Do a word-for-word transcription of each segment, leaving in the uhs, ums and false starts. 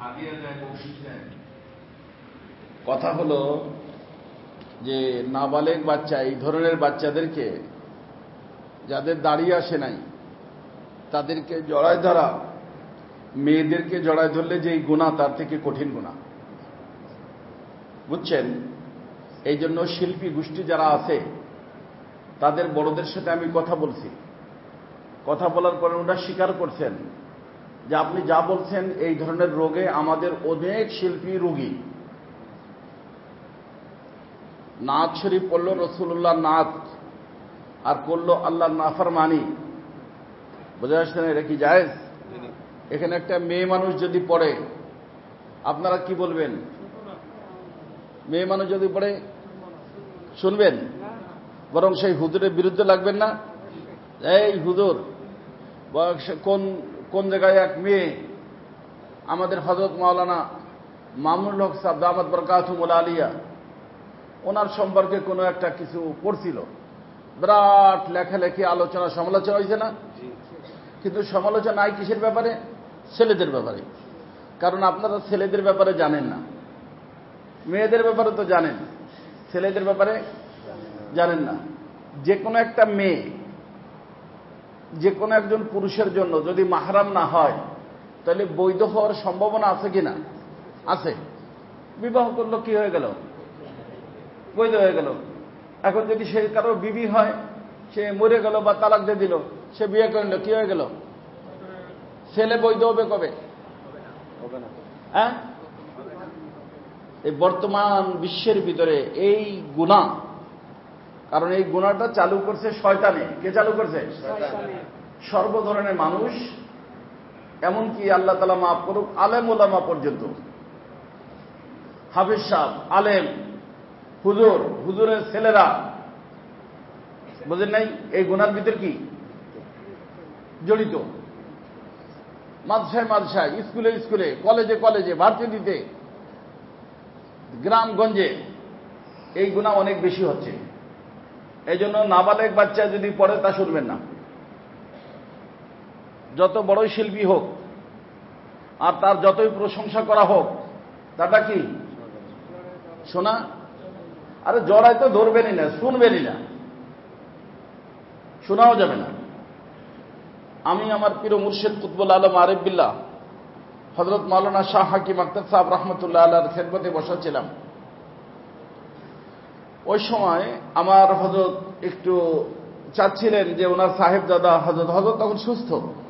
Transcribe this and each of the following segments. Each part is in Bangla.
কথা হলো যে নাবালেগ বাচ্চা, এই ধরনের বাচ্চাদেরকে, যাদের দাঁড়িয়ে আসে নাই, তাদেরকে জড়ায় ধরা, মেয়েদেরকে জড়ায় ধরলে যে এই গুনাহ তার থেকে কঠিন গুনাহ, বুঝছেন? এই জন্য শিল্পী গোষ্ঠী যারা আছে তাদের বড়দের সাথে আমি কথা বলছি। কথা বলার পরে ওরা স্বীকার করছেন যে আপনি যা বলছেন এই ধরনের রোগে আমাদের অনেক শিল্পী রোগী। নাত শরীফ পড়ল রসুল্লাহ নাত, আর করলো আল্লাহর নাফরমানি, বোঝা যাচ্ছে না? এটা কি জায়েজ? এখানে একটা মেয়ে মানুষ যদি পড়ে আপনারা কি বলবেন? মেয়ে মানুষ যদি পড়ে শুনবেন, বরং সেই হুজুরের বিরুদ্ধে লাগবেন না? এই হুজুর, কোন কোন জায়গায় এক মেয়ে আমাদের হযরত মাওলানা মামুনুল হক সাহেব দামাত বরকাতুহুল আলিয়া, ওনার সম্পর্কে কোনো একটা কিছু পড়ছিল, বিরাট লেখালেখি, আলোচনা সমালোচনা হয়েছে না? কিন্তু সমালোচনা নাই কিসের ব্যাপারে? ছেলেদের ব্যাপারে। কারণ আপনারা ছেলেদের ব্যাপারে জানেন না, মেয়েদের ব্যাপারে তো জানেন, ছেলেদের ব্যাপারে জানেন না। যে কোনো একটা মেয়ে যে কোনো একজন পুরুষের জন্য যদি মাহরাম না হয় তাহলে বৈধ হওয়ার সম্ভাবনা আছে কিনা? আছে। বিবাহ করলো, কি হয়ে গেল? বৈধ হয়ে গেল। এখন যদি সে কারো বিবি হয়, সে মরে গেল বা তালাক দিয়ে দিল, সে বিয়ে করল, কি হয়ে গেল? ছেলে বৈধ হবে কবে? হ্যাঁ, এই বর্তমান বিশ্বের ভিতরে এই গুনাহ, কারণ এই গুনাহটা চালু করছে শয়তানে। কে চালু করছে? সর্ব ধরনের মানুষ, এমনকি আল্লাহ তাআলা মাফ করুক আলেম ওলামা পর্যন্ত, হাফেজ সাহেব, আলেম, হুজুর, হুজুরের ছেলেরা, বুঝেন নাই এই গুনার ভিতর কি জড়িত? মাদ্রাসায় মাদ্রাসায়, স্কুলে স্কুলে, কলেজে কলেজে, ভার্সিটিতে, গ্রামগঞ্জে এই গুনাহ অনেক বেশি হচ্ছে। এই জন্য নাবালেগ বাচ্চা যদি পড়ে তা শুনবেন না, যত বড়ই শিল্পী হোক আর তার যতই প্রশংসা করা হোক, তাটা কি শোনা? আরে জড়ায় তো ধরবেনই না, শুনবেনই না, শোনাও যাবে না। আমি আমার প্রিয় মুর্শিদ কুতবুল আলম আরিফ বিল্লাহ হযরত মাওলানা শাহ হাকিম আখতার সাহেব রহমতুল্লাহ আলাইহির খেদমতে বসাছিলাম। ওই সময় আমার হযরত একটু চাচ্ছিলেন যে ওনার সাহেবজাদা হযরত হযরত তখন সুস্থ,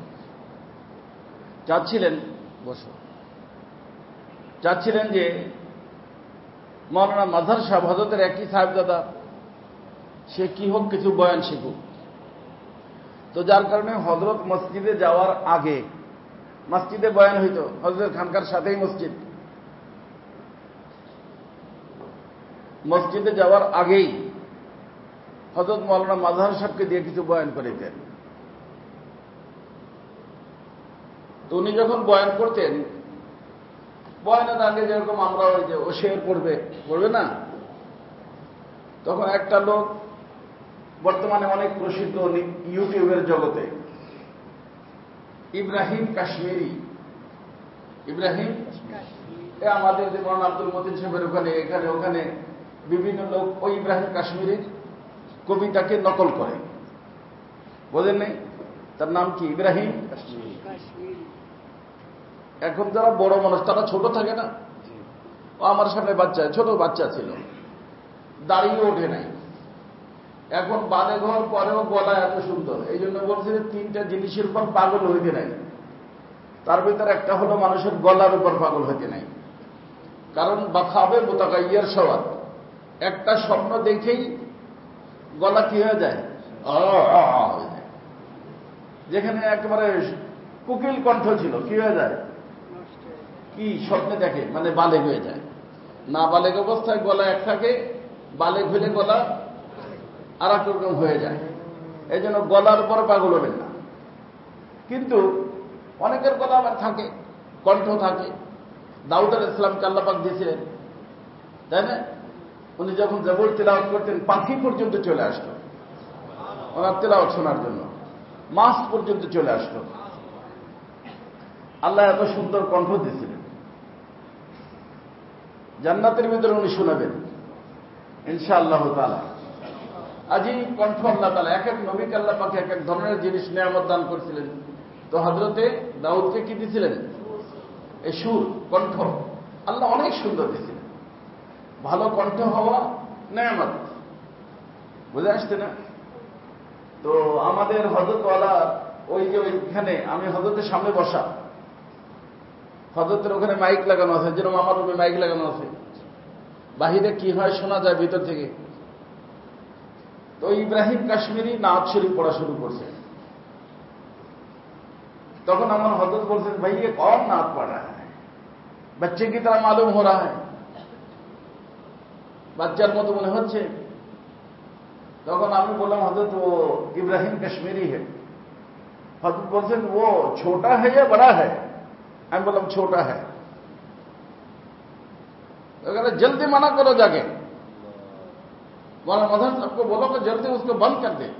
চাচ্ছিলেন বসো চাচ্ছিলেন যে মাওলানা মাজার সাহেব হযরতের একই সাহেবজাদা, সে কি হোক কিছু বয়ান শিখুক। তো যার কারণে হযরত মসজিদে যাওয়ার আগে, মসজিদে বয়ান হইত, হযরতের খানকার সাথেই মসজিদ, মসজিদে যাওয়ার আগেই হযরত মাওলানা মাজার সাহেবকে দিয়ে কিছু বয়ান করিতেন। তো উনি যখন বয়ান করতেন, বয়ানের আগে যেরকম আমরা ওই যে ওশের পড়বে পড়বে না, তখন একটা লোক বর্তমানে অনেক প্রসিদ্ধ ইউটিউবের জগতে, ইব্রাহিম কাশ্মীরি, ইব্রাহিম এ আমাদের যে মৌলানা আব্দুল মতিন সাহেবের ওখানে এখানে ওখানে বিভিন্ন লোক ওই ইব্রাহিম কাশ্মীরির কবিতাকে নকল করে, বোঝেন নেই? তার নাম কি? ইব্রাহিম কাশ্মীরি। এখন যারা বড় মানুষ তারা ছোট থাকে না, ও আমার সামনে বাচ্চা, ছোট বাচ্চা ছিল, দাঁড়িয়ে ওঠে নাই, এখন বাদে ঘর পরেও গলা এত সুন্দর। এই জন্য বলছে যে তিনটা জিনিসের উপর পাগল হইতে নাই, তার ভিতরে একটা হলো মানুষের গলার উপর পাগল হইতে নাই। কারণ বাখাবে মোতাগাইয়ার সওয়াত, একটা স্বপ্ন দেখেই গলা কি হয়ে যায়? হয়ে যায়। যেখানে একেবারে কুকিল কণ্ঠ ছিল, কি হয়ে যায়? কি স্বপ্নে দেখে মানে বালেগ হয়ে যায়। না বালেগ অবস্থায় গলা এক থাকে, বালেগ হইলে গলা আর এক রকম হয়ে যায়। এই জন্য গলার উপর পাগল হবেন না। কিন্তু অনেকের গলা আবার থাকে, কণ্ঠ থাকে। দাউদ আলাইহিস সালামকে আল্লাহ পাক দিয়েছিলেন, তাই না? উনি যখন জবর তিলাওয়াত করতেন পাখি পর্যন্ত চলে আসতো ওনার তিলাওয়াত শোনার জন্য, মাছ পর্যন্ত চলে আসতো। আল্লাহ এত সুন্দর কণ্ঠ দিয়েছিলেন। জান্নাতের ভিতরে উনি শোনাবেন ইনশাআল্লাহ তাআলা। আজই কণ্ঠ আল্লাহ তাআলা এক এক নবীকে আল্লাহ পাক এক এক ধরনের জিনিস নিয়ামত দান করছিলেন। তো হযরতে দাউদকে কি দিয়েছিলেন? এই সুর, কণ্ঠ আল্লাহ অনেক সুন্দর দিয়েছিলেন। ভালো কণ্ঠ হওয়া নিয়ামত, বুঝে আসছে না? তো আমাদের হযরতওয়ালা ওই যে ওইখানে আমি হযরতের সামনে বসা, হযরতের ওখানে মাইক লাগানো আছে, যেরকম আমার রুমে মাইক লাগানো আছে, বাহিরে কি হয় শোনা যায় ভিতর থেকে। তো ইব্রাহিম কাশ্মীরি নাত শরীফ পড়া শুরু করছে। তখন আমার হযরত বলছেন, ভাই ये कौन नात पढ़ रहा है, बच्चे की तरह मालूम हो रहा है, বাচ্চার মতো মনে হচ্ছে। তখন আমি বললাম, হযরত ও ইব্রাহিম কাশ্মীরি है। হযরত বলছেন, वो छोटा है या बड़ा है? আমি বললাম छोटा है। अगर जल्दी मना करो जाके, मौलाना मदन सबको बोलो कि जल्दी उसको बंद कर दे।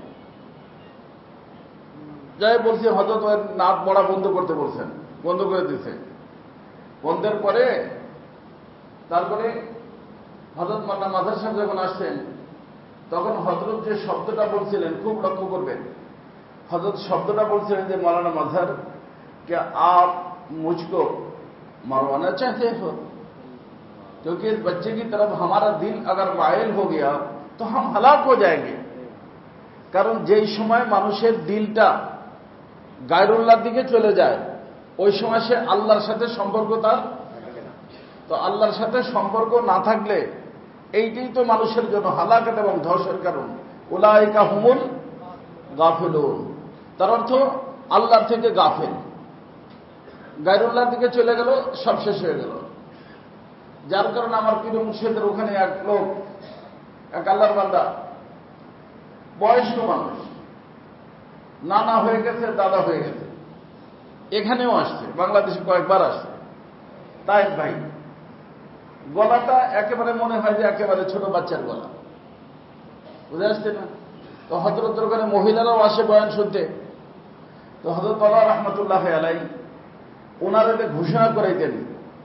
যাই বলছি হযরত ওর নাত পড়া বন্ধ করতে বলছেন, বন্ধ করে দিয়েছে। বন্ধের পরে তারপরে হযরত মাওলানা মাজার সাহেব যখন আসছেন, তখন হযরত যে শব্দটা বলছিলেন খুব লক্ষ্য করবেন। हजरत शब्दটা বলছিলেন যে मौलाना मजहर क्या आप मुझको मरवाना चाहते हो, क्योंकि इस बच्चे की तरफ हमारा दिल अगर मायल हो गया तो हम हलाक हो जाएंगे। কারণ যেই সময় মানুষের দিলটা গায়রুল্লাহর দিকে চলে যায় ওই সময় সে আল্লাহর সাথে সম্পর্ক তার, তো আল্লাহর সাথে সম্পর্ক না থাকলে এইটাই তো মানুষের জন্য হালাকত এবং ধ্বংসের কারণ। উলাইকা হুমুল গাফিলুন, তার অর্থ আল্লাহর থেকে গাফেল, গায়রুল্লাহর দিকে চলে গেল, সব শেষ হয়ে গেল। যার কারণে আমার পীর মুর্শিদের ওখানে এক লোক, এক আল্লাহর বান্দা, বয়স্ক মানুষ, নানা হয়ে গেছে, দাদা হয়ে গেছে, এখানেও আসছে, বাংলাদেশে কয়েকবার আসছে। তাই ভাই গলাটা একেবারে মনে হয় যে একেবারে ছোট বাচ্চার গলা, বুঝে আসছে না? তো হযরত ওখানে মহিলারাও আসে বয়ান শুনতে। তো হযরত আল্লাহ রহমতুল্লাহ আলাই ওনারা ঘোষণা করাইতেন,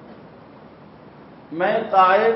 मैं ताइब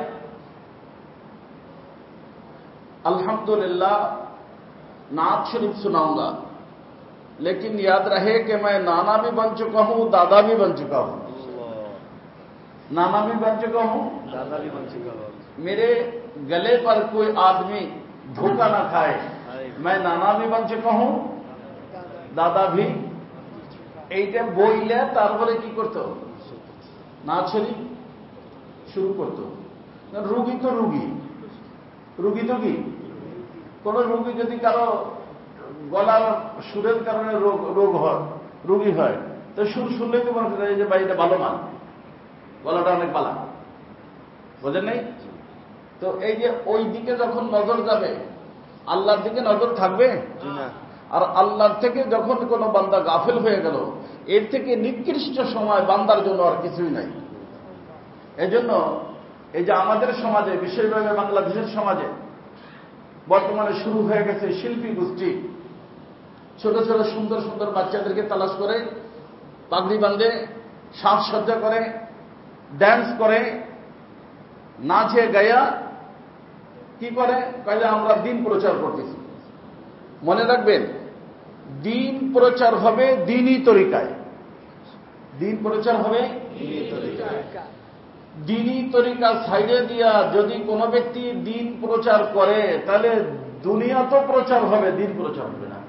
अल्हम्दुलिल्लाह नात शरीफ सुनाऊंगा, लेकिन याद रहे कि मैं नाना भी बन चुका हूं, दादा भी बन चुका हूं, नाना भी बन चुका हूं, दादा भी बन चुका हूं। मेरे गले पर कोई आदमी धोखा ना खाए, मैं नाना भी बन चुका हूं, दादा भी। এইটা বইলে তারপরে কি করতো, নাত শরীফ শুরু করতো। রুগী তো রুগী, রুগী তো কি, কোন রুগী যদি কারো গলার সুরের কারণে রোগ রোগ হয়, রুগী হয়, তো সুর শুনলেই তো মনে করা যায় যে ভাই এটা ভালো না, গলাটা অনেক ভালো, বোঝেন নাই? তো এই যে ওই দিকে যখন নজর যাবে, আল্লাহর দিকে নজর থাকবে। আর আল্লাহর থেকে যখন কোনো বান্দা গাফেল হয়ে গেল, এর থেকে নিকৃষ্ট সময় বান্দার জন্য আর কিছুই নাই। এজন্য এই যে আমাদের সমাজে, বিশেষভাবে বাংলাদেশের সমাজে বর্তমানে শুরু হয়ে গেছে শিল্পী গোষ্ঠী, ছোট ছোট সুন্দর সুন্দর বাচ্চাদেরকে তালাশ করে পাগড়ি বাঁধে, সাজসজ্জা করে, ড্যান্স করে, নাচে গায়া কি করে, কয়ে আমরা দিন প্রচার করতেছি। মনে রাখবেন, দিন প্রচার হবে দিনই তরিকায়, দিন প্রচার হবে দিনই তরিকায়। দিনই তরিকা সাইডে দিয়া যদি কোনো ব্যক্তি দিন প্রচার করে, তাহলে দুনিয়া তো প্রচার হবে, দিন প্রচার হবে না।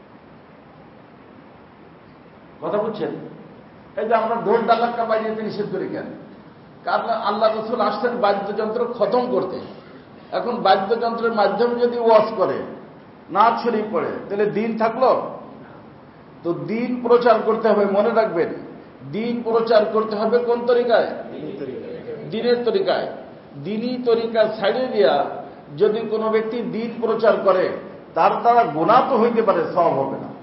কথা বুঝছেন? এই যে আমরা ঢোল ডালাক্কা বাজিয়ে নিষেধ করি কেন? কারণ আল্লাহ রাসূল আসছেন বাদ্যযন্ত্র খতম করতে। এখন বাদ্যযন্ত্রের মাধ্যমে যদি ওয়াজ করে, নাচ শরীফ পড়ে, তাহলে দিন থাকলো? তো দিন প্রচার করতে হবে। মনে রাখবেন, দিন প্রচার করতে হবে কোন তরিকায়? দিনের তরিকায়। দিনই তরিকা ছাড়ে দিয়া যদি কোনো ব্যক্তি দিন প্রচার করে, তার দ্বারা গুনাহ তো হইতে পারে, সওয়াব হবে না।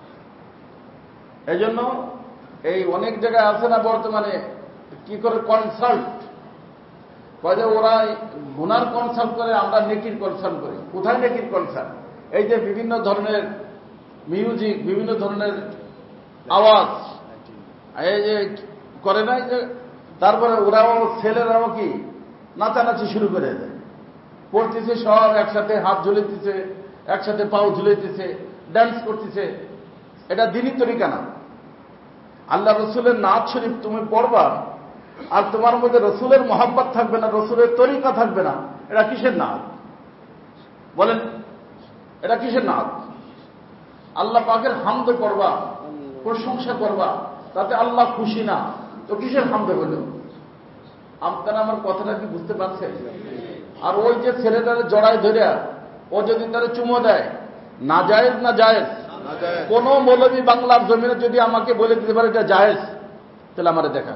এজন্য এই অনেক জায়গায় আছে না বর্তমানে, কি করে কনসাল্ট করে, ওরা গুনার কনসাল্ট করে, আমরা নেকির কনসাল্ট করি। কোথায় নেকির কনসাল্ট? এই যে বিভিন্ন ধরনের মিউজিক, বিভিন্ন ধরনের আওয়াজ এই যে করে না, যে তারপরে ওরাও ছেলেরাও কি নাচানাচি শুরু করে দেয়, পড়তেছে সব একসাথে, হাত ঝুলেতেছে, একসাথে পাও ঝুলেতেছে, ড্যান্স করতেছে। এটা দিনই তরিকা না। আল্লাহ রসুলের নাচ শরীফ তুমি পড়বা আর তোমার মধ্যে রসুলের মহাব্বত থাকবে না, রসুলের তরিকা থাকবে না, এটা কিসের নাচ বলেন? এটা কিসের নাচ? আল্লাহ পাকের হামদ করবা, প্রশংসা করবা, তাতে আল্লাহ খুশি না, তো কিসের হামদ হইল? আপনারা আমার কথাটা কি বুঝতে পারছেন? আর ওই যে ছেলেটারে জড়ায় ধরে ও যদি তারা চুমো দেয়, না জায়েজ না জায়েজ? কোন মৌলবী বাংলার জমিনে যদি আমাকে বলে দিতে পারে এটা জায়েজ, তাহলে আমারে দেখা।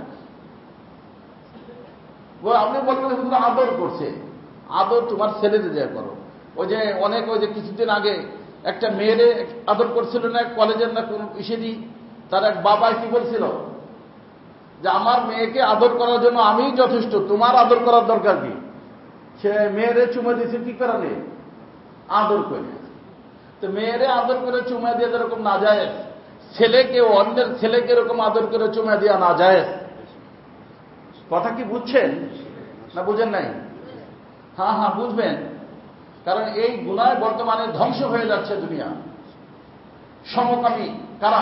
আপনি বলবেন শুধু আদর করছে, আদর তোমার ছেলেদের দেয়া করো। ওই যে অনেক ওই যে কিছুদিন আগে একটা মেয়েরে আদর করছিল না কলেজের না কোন ইসেদি, তার এক বাবা কি বলছিল যে আমার মেয়েকে আদর করার জন্য আমিই যথেষ্ট, তোমার আদর করার দরকার কি? সে মেয়েরে চুমে দিয়েছে কি কারণে? আদর করে। তো মেয়েরে আদর করে চুমা দিয়ে যেরকম না যায়, ছেলেকে অন্যের ছেলেকে এরকম আদর করে চুমা দেওয়া না যায়। কথা কি বুঝছেন না বুঝেন নাই? হ্যাঁ হ্যাঁ বুঝবেন, কারণ এই গুনায় বর্তমানে ধ্বংস হয়ে যাচ্ছে দুনিয়া। সমকামী কারা?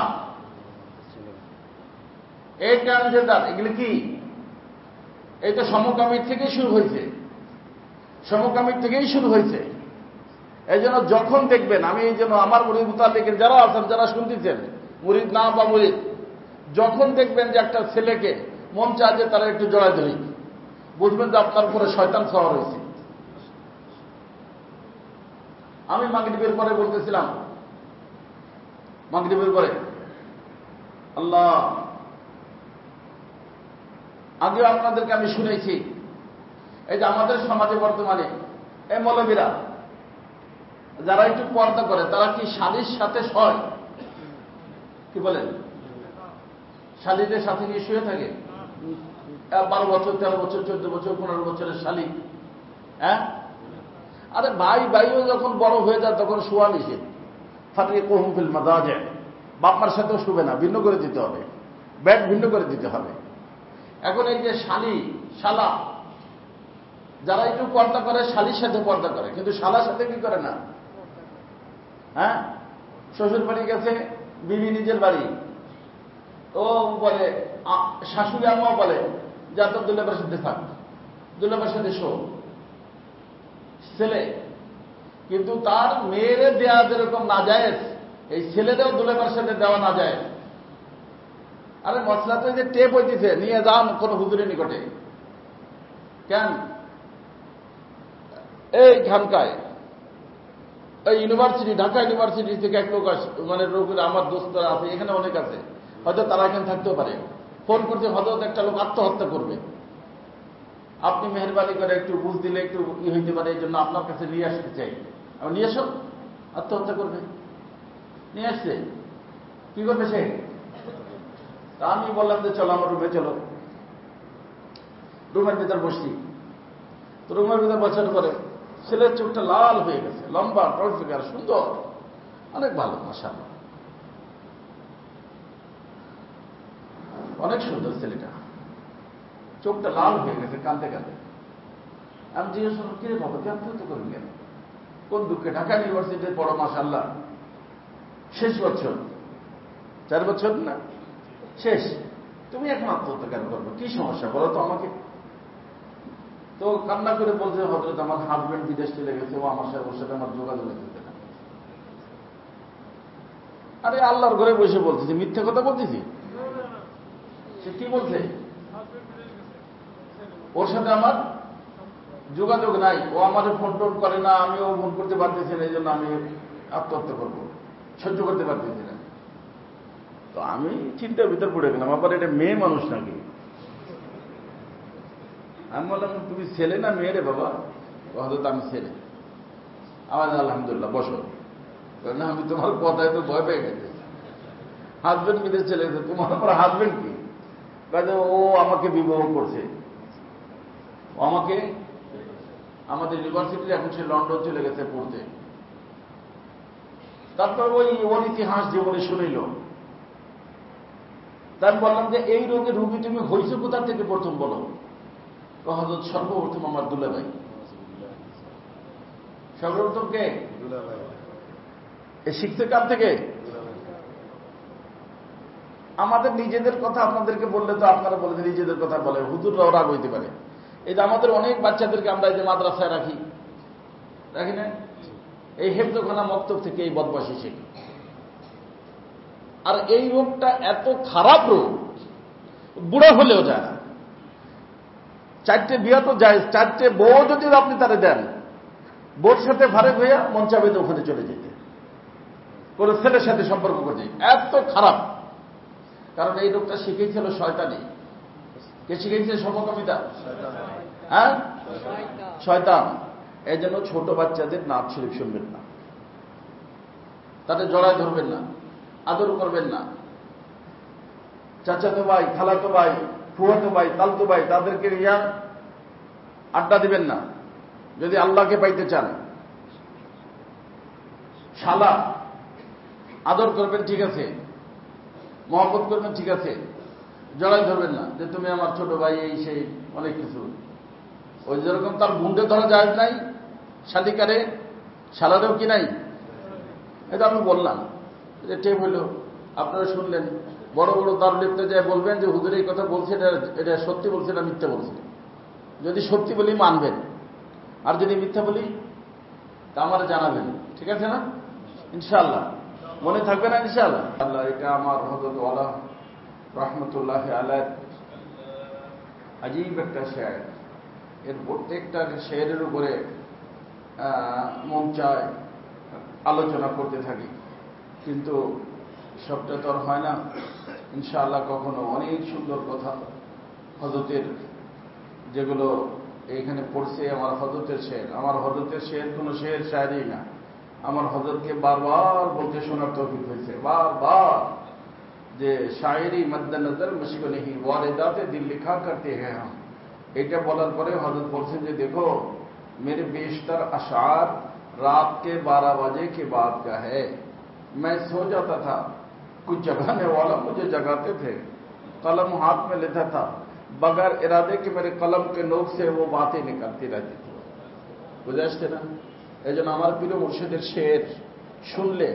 এই ট্রান্সজেন্ডার, এগুলি কি? এই তো সমকামীর থেকেই শুরু হয়েছে, সমকামীর থেকেই শুরু হয়েছে। এই জন্য যখন দেখবেন, আমি এই জন্য আমার মুরিদ মুতাল্লিকের যারা আছেন, যারা শুনতেছেন, মুরিদ না বা মুরিদ, যখন দেখবেন যে একটা ছেলেকে মন চায় যে তারা একটু জড়ায় ধরি, বুঝবেন যে আপনার উপরে শয়তান সওয়ার হয়েছে। আমি মাগরিবের পরে বলতেছিলাম, মাগরিবের পরে আল্লাহ, আগে আপনাদেরকে আমি শুনেছি, এই যে আমাদের সমাজে বর্তমানে এই মৌলবীরা যারা একটু পর্দা করে, তারা কি শালীর সাথে শয়? কি বলেন? শালীদের সাথে নিয়ে শুয়ে থাকে? বারো বছর, তেরো বছর, চোদ্দ বছর, পনেরো বছরের শালী। হ্যাঁ, আরে ভাই ভাইও যখন বড় হয়ে যায় তখন শোয়া নিষেধ। ফাটিয়ে কহুম ফিল মাদাজি, বাপমার সাথেও শুবে না, ভিন্ন করে দিতে হবে, ব্যাট ভিন্ন করে দিতে হবে। এখন এই যে শালী শালা, যারা একটু পর্দা করে শালীর সাথে পর্দা করে, কিন্তু শালার সাথে কি করে না। হ্যাঁ, শ্বশুর বাড়ি গেছে, বিবি নিজের বাড়ি, ও বলে, শাশুড়ি আম্মাও বলে যা তো দুলাভাইয়ের সাথে থাক, দুলাভাইয়ের সাথে শো। ছেলে কিন্তু তার মেয়েরে দেওয়া যেরকম না যায়, এই ছেলেদেরও দুলাভাইয়ের সাথে দেওয়া না যায়। আরে মশলা তো যে টেপ হইতেছে, নিয়ে যান কোন হুজুরের নিকটে। কেন এই খানকায়, এই ইউনিভার্সিটি, ঢাকা ইউনিভার্সিটি থেকে এক লোক আসে, মানে লোকের আমার দোস্তরা আছে, এখানে অনেক আছে, হয়তো তারা এখানে থাকতেও পারে। ফোন করতে হয়তো একটা লোক আত্মহত্যা করবে, আপনি মেহরবানি করে একটু বুঝ দিলে একটু ই হইতে পারে, এই জন্য আপনার কাছে নিয়ে আসতে চাই। আমি নিয়ে আসো, আত্মহত্যা করবে, নিয়ে আসছে, কি করবে সে? তা আমি বললাম যে চলো আমার রুমে চলো। রুমের ভিতর বসছি, তো রুমের ভিতর বসার পরে ছেলের চোখটা লাল হয়ে গেছে, লম্বা টলফিকার, সুন্দর, অনেক ভালো, মাশাআল্লাহ, অনেক সুন্দর ছেলেটা, চোখটা লাল হয়ে গেছে, কাঁদতে কাঁদতে। আমি জিজ্ঞেস করলাম, কিরে বাবা তুই আত্মহত্যা করবি কেন? কোন দুঃখে? ঢাকা ইউনিভার্সিটিতে পড়ো, মাশাআল্লাহ, শেষ বছর, চার বছর না শেষ, তুমি এখন আত্মহত্যা কেন করবে? কি সমস্যা বলো তো আমাকে। তো কান্না করে বলছে, হযরত আমার হাজবেন্ড বিদেশ চলে গেছে, ও আমার সাথে ওর সাথে আমার যোগাযোগ হইতেছে না। আরে আল্লাহর ঘরে বসে বলতেছি, মিথ্যা কথা বলতেছি? সে কি বলছে? ওর সাথে আমার যোগাযোগ নাই, ও আমার ফোন টোন করে না, আমিও ফোন করতে পারতেছি না, এই জন্য আমি আত্মহত্যা করবো, সহ্য করতে পারতেছি না। তো আমি চিন্তার ভিতর পড়ে গেলাম, আবার এটা মেয়ে মানুষ নাকি। আমি বললাম, তুমি ছেলে না মেয়ে রে বাবা? হয়তো আমি ছেলে। আমার আলহামদুলিল্লাহ, বসো না, আমি তোমার কথায় তো ভয় পেয়ে গেছে, হাজবেন্ড বিদেশ চলে গেছে, তোমার আমার হাজবেন্ড কি? ও আমাকে বিবাহ করছে, ও আমাকে আমাদের ইউনিভার্সিটি, এখন সে লন্ডন চলে গেছে পড়তে। তারপর ওই ওর ইতিহাস জীবনে শুনিল। তাই বললাম যে এই রোগে রুগী তুমি হয়েছে কোথা থেকে, প্রথম বলো। হযরত সর্বপ্রথম আমার দুলাভাই। সর্বপ্রথম কে? এ শিখতে কার থেকে? আমাদের নিজেদের কথা আপনাদেরকে বললে তো আপনারা বলে নিজেদের কথা বলে, হুজুররাও রাগ হইতে পারে। এই যে আমাদের অনেক বাচ্চাদেরকে আমরা এই যে মাদ্রাসায় রাখি, রাখি না? এই হেফজখানা মক্তব থেকে এই বদমাশি শেখে। আর এই রোগটা এত খারাপ রোগ, বুড়া হলেও যায় না। চারটে বিয়া তো যায়, চারটে বউ যদি আপনি তারে দেন, বউর সাথে ফারেক হইয়া মন চাবে তো ওখানে চলে যেতে, কোন ছেলের সাথে সম্পর্ক করছে। এত খারাপ, কারণ এই রোগটা শিখেছিল শয়তানি। কে শিখেছে? সমকামিতা, হ্যাঁ, শয়তান। এই জন্য ছোট বাচ্চাদের নাচ শরীফ শুনবেন না, তাদের জড়ায় ধরবেন না, আদর করবেন না। চাচাতো ভাই, খালাতো ভাই, ফুয়াতো ভাই, তালতো ভাই, তাদেরকে ইয়া আড্ডা দিবেন না যদি আল্লাহকে পাইতে চান। শালা আদর করবেন, ঠিক আছে, মহব্বত করবেন, ঠিক আছে, জড়াই ধরবেন না যে তুমি আমার ছোট ভাই, এই সেই অনেক কিছু। ওই যেরকম তার গুন্ডে ধরা যায় নাই, শালিকারে শালারেও কি নাই। এটা আমি বললাম যে টেপ হইল, আপনারা শুনলেন। বড় বড় দারুল ইফতা যায় বলবেন যে হুজুর এই কথা বলছে, এটা এটা সত্যি বলছে না মিথ্যা বলছে। যদি সত্যি বলি মানবেন, আর যদি মিথ্যা বলি তা আমার জানাবেন, ঠিক আছে না? ইনশাআল্লাহ মনে থাকবে না ইনশাআল্লাহ। আল্লাহ, এটা আমার হযরত ওয়ালা রহমতুল্লাহ আলাইহি আজীব একটা শের। এর প্রত্যেকটা শেরের উপরে মন চায় আলোচনা করতে থাকি, কিন্তু সবটা তো আর হয় না। ইনশাআল্লাহ কখনো অনেক সুন্দর কথা হযরতের যেগুলো এইখানে পড়ছে, আমার হযরতের শের। আমার হযরতের শের কোনো শের শায়রি না, আমার হযরতকে বারবার বলতে শোনার তৌফিক হয়েছে, বারবার, যে শায়রি মদ্দে নজর মুশক নেহি, ওয়ারিদাতে দিল লিখা করতে হ্যাঁ হাম। এটা বলার পরে হযরত বলছেন যে দেখো मेरे बेशतर अशार रात के बारह बजे के बाद का है, मैं सो जाता था, कुछ जगाने वाला मुझे जगाते थे, कलम हाथ में लेता था बगैर इरादे के मेरे कलम के नोक से वो बातें निकलती रहती थी। বুঝে আসছে না? এই জন্য আমার প্রিয় মুর্শিদের শের শুনলে,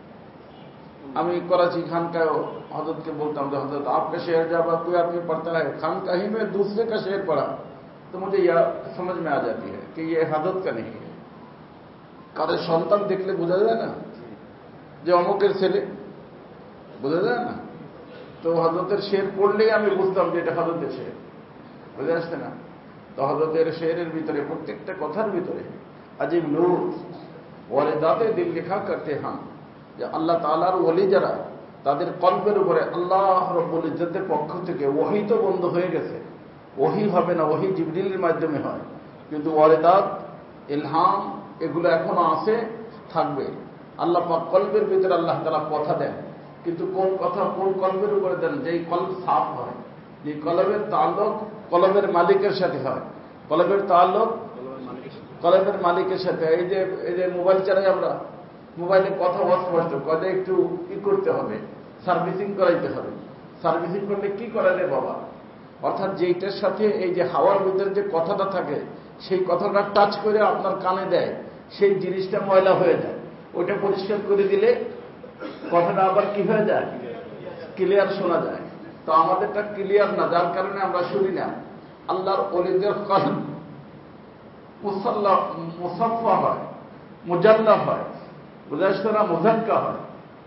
আমি कराची खानकाह हजरत के बोलता हूं, हजरत आपका शेर जब कोई आदमी पढ़ता है खानकाही में दूसरे का शेर पढ़ा तो मुझे यह समझ में आ जाती है कि ये हजरत का नहीं है। কারণ সন্তান দেখলে বোঝা যায় না যে অমুকের ছেলে, বোঝা যায় না? তো হযরতের শের পড়লেই আমি বুঝতাম যে এটা হযরতের শের। বুঝে আসছে না? তো হযরতের শেরের ভিতরে, প্রত্যেকটা কথার ভিতরে আজীব নূর, ওয়ারিদাতে দিল লিখা করতে হাম, যে আল্লাহ তাআলার ওলি যারা, তাদের কলবের উপরে আল্লাহ রাব্বুল ইজ্জতের পক্ষ থেকে ওহী তো বন্ধ হয়ে গেছে, ওহী হবে না, ওহী জিবরিলের মাধ্যমে হয়, কিন্তু ওয়ারিদাত, ইলহাম এগুলো এখনো আছে, থাকবে। আল্লাহ পাক কলবের ভিতরে আল্লাহ তাআলা কথা দেন, কিন্তু কোন কথা কোন কলবের উপরে দেন? যেই কলব সাফ হয়, যে কলবের তাল্লুক কলবের মালিকের সাথে হয়, কলবের তাল্লুক কলবের মালিকের সাথে। এই যে এই যে মোবাইল চালাই আমরা, মোবাইলে কথা অস্পষ্ট, কথা একটু কি করতে হবে? সার্ভিসিং করাইতে হবে। সার্ভিসিং করলে কি করালে বাবা? অর্থাৎ যেইটার সাথে এই যে হাওয়ার ভিতরে যে কথাটা থাকে, সেই কথাটা টাচ করে আপনার কানে দেয়, সেই জিনিসটা ময়লা হয়ে যায়। ওইটা পরিষ্কার করে দিলে কথাটা আবার কি হয়ে যায়? ক্লিয়ার শোনা যায়। তো আমাদেরটা ক্লিয়ার না, যার কারণে আমরা শুনি না। আল্লাহর ওলিদের কলব মুসাল্লা মুসাফফা হয়, মুজাল্লা হয়, বুঝা আসছে না? মুজাক্কা হয়,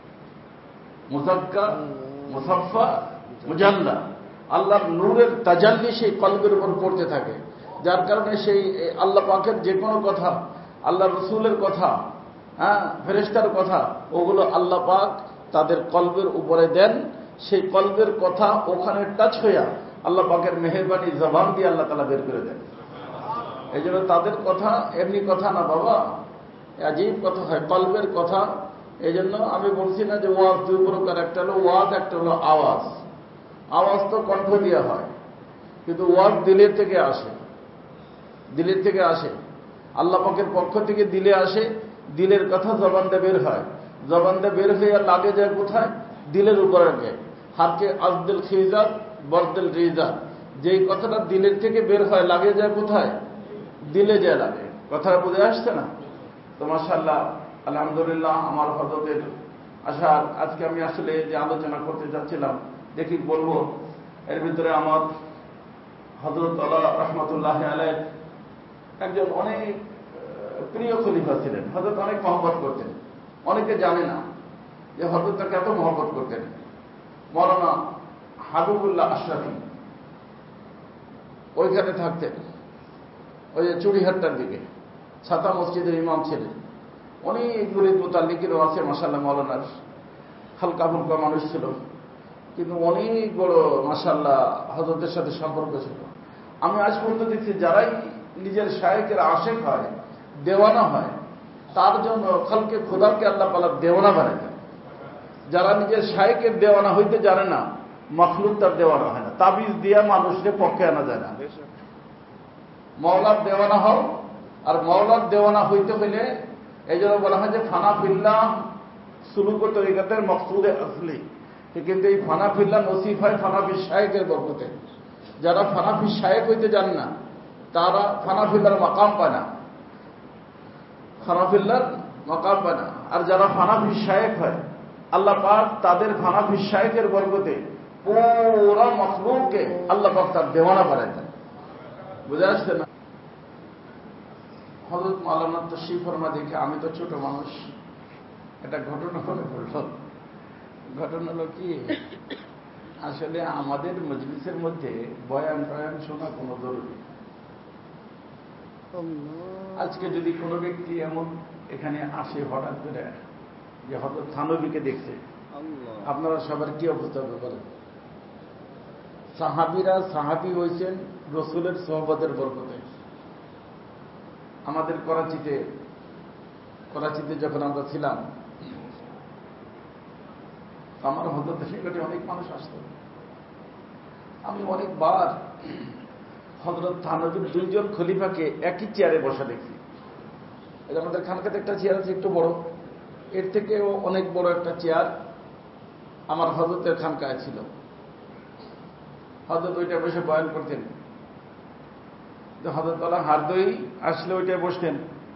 মুজাক্কা, মুসাফফা, মুজাল্লা। আল্লাহর নূরের তাজাল্লি সেই কলবের উপর পড়তে থাকে, যার কারণে সেই আল্লাহ পাকের যে কোনো কথা, আল্লাহ রসুলের কথা, হ্যাঁ, ফেরেশতার কথা, ওগুলো আল্লাহ পাক তাদের কলবের উপরে দেন। সেই কলবের কথা ওখানে টাচ হইয়া আল্লাহ পাকের মেহেরবানি জবান দিয়ে আল্লাহ তাআলা বের করে দেন। এই জন্য তাদের কথা এমনি কথা না বাবা, আজীব কথা হয়, কলবের কথা। এই জন্য আমি বলছি না যে ওয়াজ দুই প্রকার, একটা হলো ওয়াজ, একটা হলো আওয়াজ। আওয়াজ তো কণ্ঠ দিয়ে হয়, কিন্তু ওয়াজ দিলের থেকে আসে, দিলের থেকে আসে, আল্লাহ পাকের পক্ষ থেকে দিলে আসে। দিলের কথা জবান দিয়ে বের হয়, জবান দিয়ে বের হয়ে লাগে যায় কোথায়? দিলের উপরে। হারকে আজদিল খিজাত বরদিল রিজাত, যেই কথাটা দিলের থেকে বের হয় লাগে যায় কোথায়? দিলে যায় লাগে। কথাটা বুঝে আসছে না? তো মাশাআল্লাহ, আলহামদুলিল্লাহ, আমার হযরতের আসার আজকে আমি আসলে যে আলোচনা করতে যাচ্ছিলাম দেখি বলবো, এর ভিতরে আমার হযরত আলা রাহমাতুল্লাহ আলাইহ একজন অনেক প্রিয় খলিফা ছিলেন। হযরত অনেক মহব্বত করতেন, অনেকে জানে না যে হযরত তাকে এত মহব্বত করতেন। মাওলানা হাবিবুল্লাহ আশরাফি ওইখানে থাকতেন, ওই যে চুড়িহাট্টার দিকে, ছাতা মসজিদের ইমাম ছিলেন। অনেক মুরিদ মুতাল্লিকিরও আছে মাশাআল্লাহ। মাওলানার হালকা ফুলকা মানুষ ছিল, কিন্তু অনেক বড় মাশাআল্লাহ হযরতের সাথে সম্পর্ক ছিল। আমি আজ পর্যন্ত দেখছি যারাই নিজের শায়েখের আশেক হয়, দেওয়ানা হয়, তার জন্য খালকে খোদাকে আল্লাহ পালা দেওয়ানা বানায় দেন। যারা নিজের শায়েখের দেওয়ানা হইতে জানে না, মখলুক তার দেওয়ানা হয় না। তাবিজ দিয়া মানুষকে পক্ষে আনা যায় না। মাওলার দেওয়ানা হও, আর মাওলার দেওয়ানা হইতে হইলে এই জন্য বলা হয় যে ফানা ফিল্লাহ সুলুক তরিকাতের মকসুদে আসলি। কিন্তু এই ফানা ফিল্লাহ নসিব হয় ফানাফি শায়েখের বরকতে। যারা ফানাফি শায়েখ হইতে জান না, তারা ফানাফিল্লার মাকাম পায় না, ফানাফিল্লার মাকাম পায় না। আর যারা ফানাফি শায়েখ হয়, আল্লাহ পাক তাদের ফানাফি শায়েখের বরকতে পুরা মখলুককে আল্লাহ পাক তার দেওয়ানা বানায় দেন। বুঝে আসছে না? হযরত মাওলানা তাশরীফ ফরমা দেখে আমি তো ছোট মানুষ, একটা ঘটনা মনে পড়ল। ঘটনা হলো কি, আসলে আমাদের মজলিসের মধ্যে বয়ান টয়ান শোনা কোনো জরুরি। আজকে যদি কোনো ব্যক্তি এমন এখানে আসে হঠাৎ করে যে হযরত থানবীকে দেখছে, আপনারা সবার কি অবস্থা হবে বলেন? সাহাবীরা সাহাবী হয়েছেন রসুলের সোহবতের বরকতে। আমাদের করাচিতে করাচিতে যখন আমরা ছিলাম, আমার হযরতের নিকটে অনেক মানুষ আসত। আমি অনেকবার হযরত থানবীর দুইজন খলিফাকে একই চেয়ারে বসা দেখছি। এটা আমাদের খানকাতে একটা চেয়ার আছে একটু বড়, এর থেকেও অনেক বড় একটা চেয়ার আমার হযরতের খানকায় ছিল। হযরত ওইটা বসে বয়ান করতেন। হযরত আলা হারদই আসলে ওইটায় বসতেন,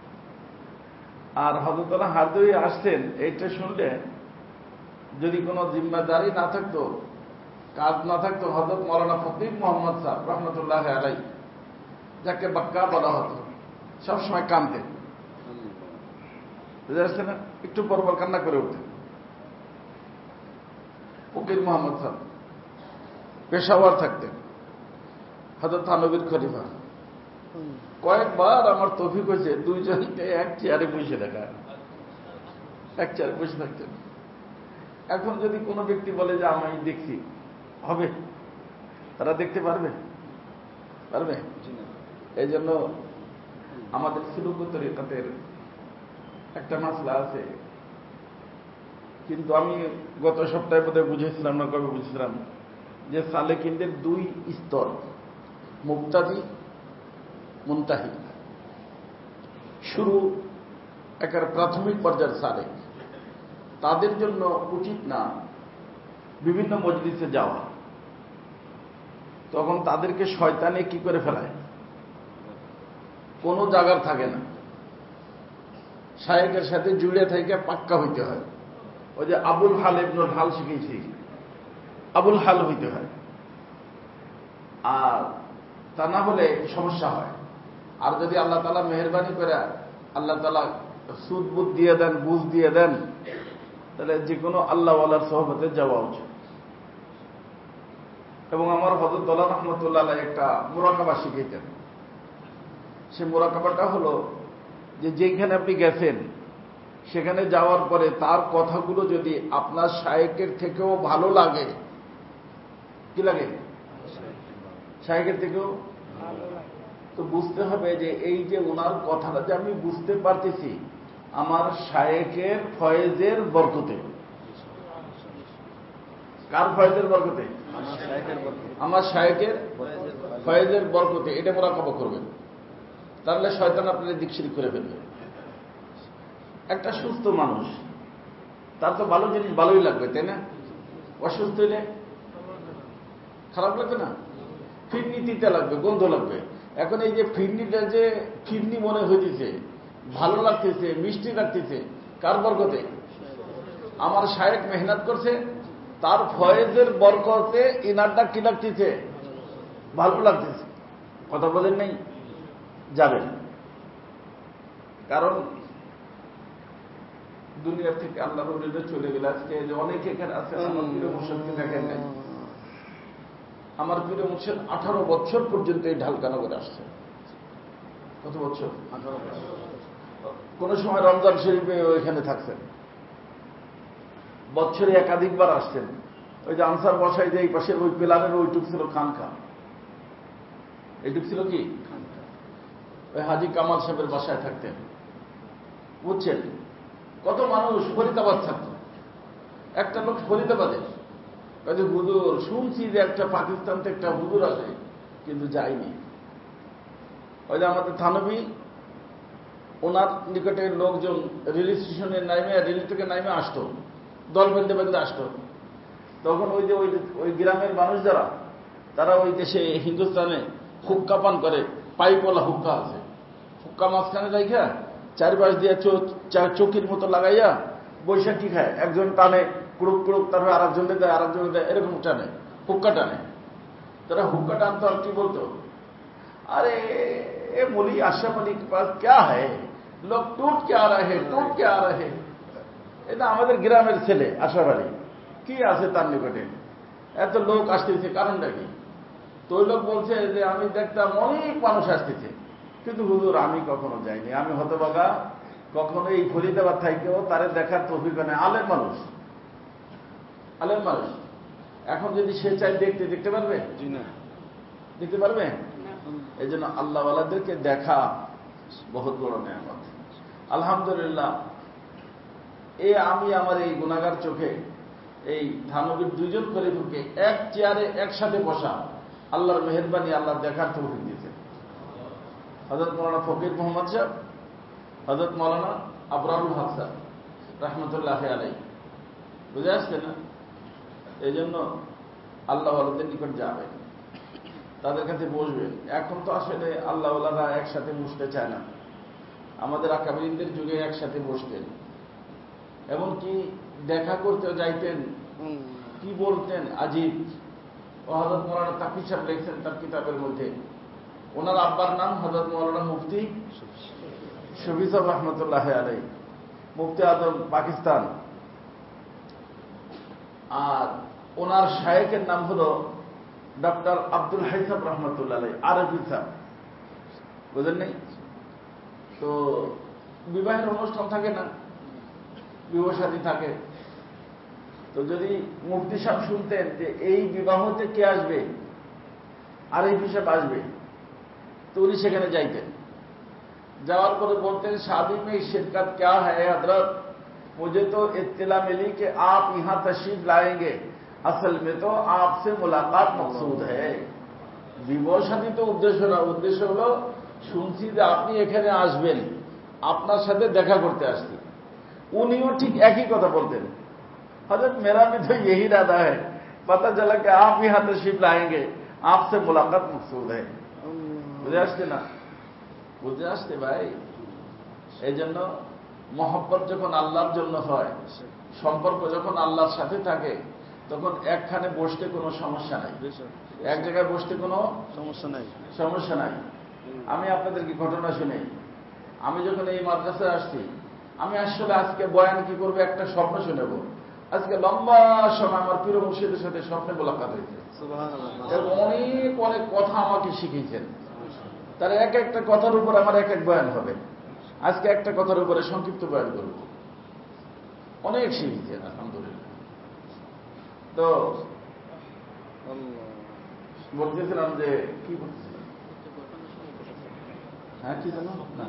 আর হযরত আলা হারদই আসতেন এইটা শুনলে যদি কোনো জিম্মাদারি না থাকতো, কাজ না থাকতো, হযরত মাওলানা ফকিহ মোহাম্মদ সাহেব রহমতুল্লাহ আলাইহি, যাকে বাক্কা বলা হতো, সবসময় কাঁদতেন। বুঝতে পারছেন না? একটু পরপর কান্না করে উঠতেন। ফকিহ মোহাম্মদ সাহেব পেশাওয়ার থাকতেন, হযরত থানবীর খলিফা। কয়েকবার আমার তৌফিক হয়েছে দুইজনকে এক চেয়ারে বসে দেখা, এক চেয়ারে বসে থাকতেন। এখন যদি কোনো ব্যক্তি বলে যে আমি দেখছি, হবে? তারা দেখতে পারবে? পারবে? এই জন্য আমাদের সুলুক তরিকাতের একটা মাসলা আছে, কিন্তু আমি গত সপ্তাহে বোধহয় বুঝেছিলাম না, কবে বুঝেছিলাম যে সালেকিনদের দুই স্তর, মুবতাদি মুনতাহি। শুরু একের প্রাথমিক পর্যায়ের সালেক, তাদের জন্য উচিত না বিভিন্ন মজলিসে যাওয়া। তখন তাদেরকে শয়তানে কি করে ফেলায়, কোনো জায়গার থাকে না, শায়েখের সাথে জুড়ে থেকে পাক্কা হইতে হয়। ওই যে আবুল হাল ইবনুল হাল শিখেছি, আবুল হাল হইতে হয়, আর তা না হলে সমস্যা হয়। আর যদি আল্লাহ তাআলা মেহেরবানি করে আল্লাহ তাআলা সুদ বুদ দিয়ে দেন, বুঝ দিয়ে দেন, তাহলে যে কোনো আল্লাহ ওয়ালার সোহবতে যাওয়া উচিত। এবং আমার হযরত আলা রাহমাতুল্লাহ আলাইহি একটা মুরাকাবা শিখিয়েছেন। সে মুরাকাবাটা হলো যে যেখানে আপনি গেছেন সেখানে যাওয়ার পরে তার কথাগুলো যদি আপনার শায়েখের থেকেও ভালো লাগে, কি লাগে? শায়েখের থেকেও তো বুঝতে হবে যে এই যে ওনার কথাটা যে আমি বুঝতে পারতেছি আমার শায়েখের ফয়েজের বরকতে। কার ফয়েজের বরকতে? আমার শায়েখের ফয়েজের বরকতে। এটা মুরাকাবা করবেন, তাহলে শয়তান আপনাদের দিকশিরি করে ফেলবে। একটা সুস্থ মানুষ, তার তো ভালো জিনিস ভালোই লাগবে, তাই না? অসুস্থ হলে খারাপ লাগবে না? ফিরনি তিতে লাগবে, গন্ধ লাগবে। এখন এই যে ফিরনিটা যে ফিরনি মনে হইতেছে, ভালো লাগতেছে, মিষ্টি লাগতেছে, কার বরকতে? আমার শায়েখ মেহনত করছে, তার ফয়েজের বরকতে ইনারটা কি লাগতেছে? ভালো লাগতেছে। কথা বলেন নাই? যাবেন। কারণ দুনিয়ার থেকে আল্লাহ রলিটা চলে গেলে আজকে যে অনেকে এখানে আছে, আমার প্রিয় মুর্শিদকে দেখেন নাই। আমার প্রিয় মুর্শিদ আঠারো বছর পর্যন্ত এই ঢালকানগরে আসছে। কত বছর? আঠারো বছর। কোন সময় রমজান শরীফে ওইখানে থাকছেন, বছরে একাধিকবার আসছেন। ওই যে আনসার বসাই যে এই পাশের ওই পিলারের ওইটুক ছিল খানকা, এইটুক ছিল কি ওই হাজি কামাল সাহেবের বাসায় থাকতেন, বুঝছেন? কত মানুষ ফরিদাবাদ থাকত। একটা লোক ফরিদাবাদের কাজে হুজুর শুনছি যে একটা পাকিস্তান থেকে একটা হুজুর আছে, কিন্তু যায়নি। ওই যে আমাদের থানবী, ওনার নিকটে লোকজন রেল স্টেশনে নামে, রেল থেকে নামে আসতো, দল বেঁধে বেঁধে আসতো। তখন ওই যে ওই ওই গ্রামের মানুষ যারা, তারা ওই দেশে হিন্দুস্তানে হুক্কা পান করে, পাইপওয়ালা হুক্কা আছে, হুক্কা মাঝখানে রাইখা চারপাশ দিয়ে চৌকির মতো লাগাইয়া বৈশাখী খায়। একজন টানে কুড়ুক কুড়ুক, তারপরে আর একজনে দেয়, আর একজনে দেয়, এরকম টানে, হুক্কা টানে। তারা হুক্কা টানতো আর কি বলতো, আরে এ বলি আশরাফ আলী के पास क्या है, लोग टूट के आ रहे, टूट के आ रहे। এটা আমাদের গ্রামের ছেলে আশরাফ আলী, কি আছে তার নিকটে, এত লোক আসতেছে, কারণটা কি? তো ওই লোক বলছে যে আমি দেখতাম অনেক মানুষ আসতেছে, কিন্তু হুজুর আমি কখনো যাইনি, আমি হতভাগা, কখনো এই ফরিদাবাদ থাকেও তারে দেখার তৌফিক নেই। আলেম মানুষ, আলেম মানুষ, এখন যদি সে চাই দেখতে, দেখতে পারবে? দেখতে পারবে? এই জন্য আল্লাহওয়ালাদেরকে দেখা বহুত বড় নেয়ামত। আলহামদুলিল্লাহ, এ আমি আমার এই গুনাহগার চোখে এই থানবীর দুইজন খলিফাকে এক চেয়ারে একসাথে বসা, আল্লাহর মেহেরবানি, আল্লাহ দেখার তৌফিক দিয়েছে। হযরত মাওলানা ফকির মোহাম্মদ সাহেব, হযরত মাওলানা আবরারুল হক সাহেব রহমতুল্লাহ আলাইহি, বুঝে আসছে না? এই জন্য আল্লাহওয়ালাদের নিকট যাবেন, তাদের কাছে বসবেন। এখন তো আসলে আল্লাহওয়ালারা একসাথে বসতে চায় না। আমাদের আকাবিরদের যুগে একসাথে বসতেন, এমনকি দেখা করতে যাইতেন, কি বলতেন আজীব। ও হযরত মাওলানা তাকি সাহেব লিখছেন তার কিতাবের মধ্যে, ওনার আব্বার নাম হযরত মাওলানা মুফতি শফি সাহেব রহমতুল্লাহ আলাইহি, মুফতি আজম পাকিস্তান। আর ওনার শায়েখের নাম হল ডক্টর আব্দুল হাই সাহেব রহমতুল্লাহ আলাইহি, আরবি সাহেব, বুঝলেন নেই? তো বিবাহের অনুষ্ঠান থাকে না, বিবাহ শাদী থাকে, তো যদি মুফতি সাহেব শুনতেন যে এই বিবাহতে কে আসবে, আর এই হিসাব আসবে, তো উনি সেখানে যাইতেন। যাওয়ার পরে বলতেন शादी में शिरकत क्या है हजरत, मुझे तो इत्तला मिली कि आप यहां तशरीफ लाएंगे, असल में तो आपसे मुलाकात मकसूद है। বিবাহ শাদী তো উদ্দেশ্য না, উদ্দেশ্য হলো শুনছি যে আপনি এখানে আসবেন, আপনার সাথে দেখা করতে আসছি। উনিও ঠিক একই কথা বলতেন, हजरत मेरा भी तो यही इरादा है, पता चला कि आप यहां तशरीफ लाएंगे, आपसे मुलाकात मकसूद है। বুঝে আসছে না? বুঝে আসছে ভাই? এই জন্য মহব্বত যখন আল্লাহর জন্য হয়, সম্পর্ক যখন আল্লাহর সাথে থাকে, তখন একখানে বসতে কোনো সমস্যা নাই, এক জায়গায় বসতে কোনো সমস্যা নাই, সমস্যা নাই। আমি আপনাদেরকে ঘটনা শুনি, আমি যখন এই মাদ্রাসায় আসছি, আমি আসলে আজকে বয়ান কি করবো একটা স্বপ্ন শুনেব। আজকে লম্বা সময় আমার প্রিয় মুর্শিদের সাথে স্বপ্নে মোলাকাত হয়েছে, অনেক অনেক কথা আমাকে শিখিয়েছেন। তার এক একটা কথার উপর আমার এক এক বয়ান হবে। আজকে একটা কথার উপরে সংক্ষিপ্ত বয়ান করব, অনেক শিখিয়েছেন আলহামদুলিল্লাহ। তো বলতেছিলাম যে কি বলতেছিলাম, হ্যাঁ কি জানো না,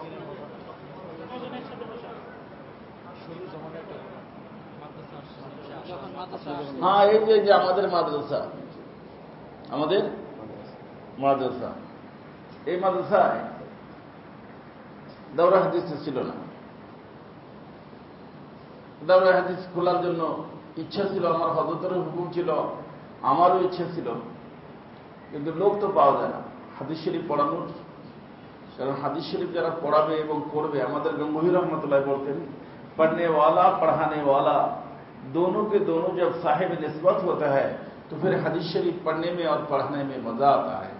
হ্যাঁ এই যে যে আমাদের মাদ্রাসা, আমাদের মাদ্রাসা, এই মাদ্রাসায় দাওরা হাদিস ছিল না। দাওরা হাদিস খোলার জন্য ইচ্ছা ছিল আমার, হযরতের হুকুম ছিল, আমারও ইচ্ছা ছিল। কিন্তু লোক তো পাওয়া যায় না হাদিস শরীফ পড়ানোর। কারণ হাদিস শরীফ যারা পড়াবে এবং করবে, আমাদের গঙ্গোহী রহমতুল্লাহ বলতেন, पढ़ने वाला पढ़ाने वाला दोनों के दोनों जब साहिब निस्बत होता है तो फिर हदीस शरीफ पढ़ने में और पढ़ने में मजा आता है।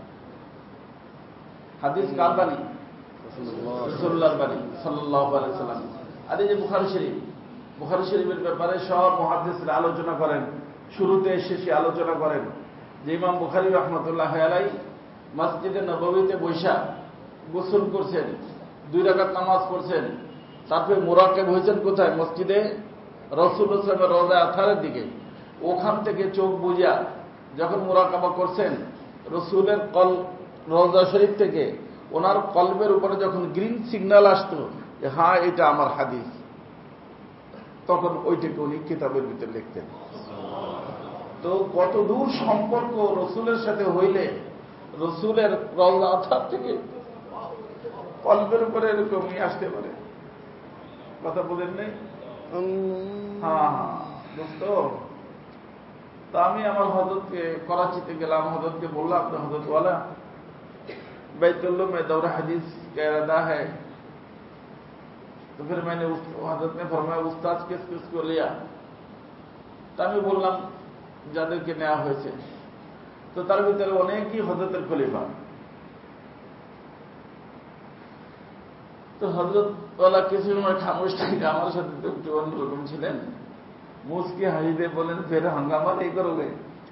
हदीस कार बानी रसूलुल्लाह बानी সাল্লাল্লাহু আলাইহি সাল্লাম। আর এই যে বুখারী শরীফ, বুখারী শরীফের ব্যাপারে সব মুহাদ্দিসরা আলোচনা করেন, শুরুতে শেষে আলোচনা করেন যে ইমাম বুখারী রাহমাতুল্লাহ আলাইহি মসজিদে নববীতে বৈশা গোসল করছেন, দুই রাকাত নামাজ পড়ছেন, তারপরে মোরাক্কেব হয়েছেন কোথায়? মসজিদে রাসূলুল্লাহ সাল্লাল্লাহু আলাইহি ওয়াসাল্লামের রওজা আথারের দিকে। ওখান থেকে চোখ বুজা যখন মোরাকাবা করছেন, রসুলের কল রওজা শরীফ থেকে ওনার কলবের উপরে যখন গ্রিন সিগন্যাল আসতো যে হ্যাঁ এটা আমার হাদিস, তখন ওইটাকে উনি কিতাবের ভিতরে লিখতেন। তো কত দূর সম্পর্ক রসুলের সাথে হইলে রসুলের রওজা আথার থেকে কলবের উপরে এরকমই আসতে পারে। কথা বলেন নেই? হ্যাঁ হ্যাঁ দোস্ত, তা আমি আমার হযরতকে করাচিতে গেলাম, হযরতকে বললাম তো हजरत वाला बैतुल्लाह में दौरा हदीस का इरादा है। तो फिर मैंने उस हजरत ने फरमाया उस्ताद किस किस को लिया? তা আমি বললাম যাদেরকে নেওয়া হয়েছে। তো তার ভিতরে অনেকই হযরতের খলিফা। তো হযরত ওয়ালা কিছু সময় খামোশ থাকে, আমার সাথে তো একটু অন্যরকম ছিলেন। মুস্কি হাসিতে বলেন ফের হাঙ্গামা नहीं करोगे?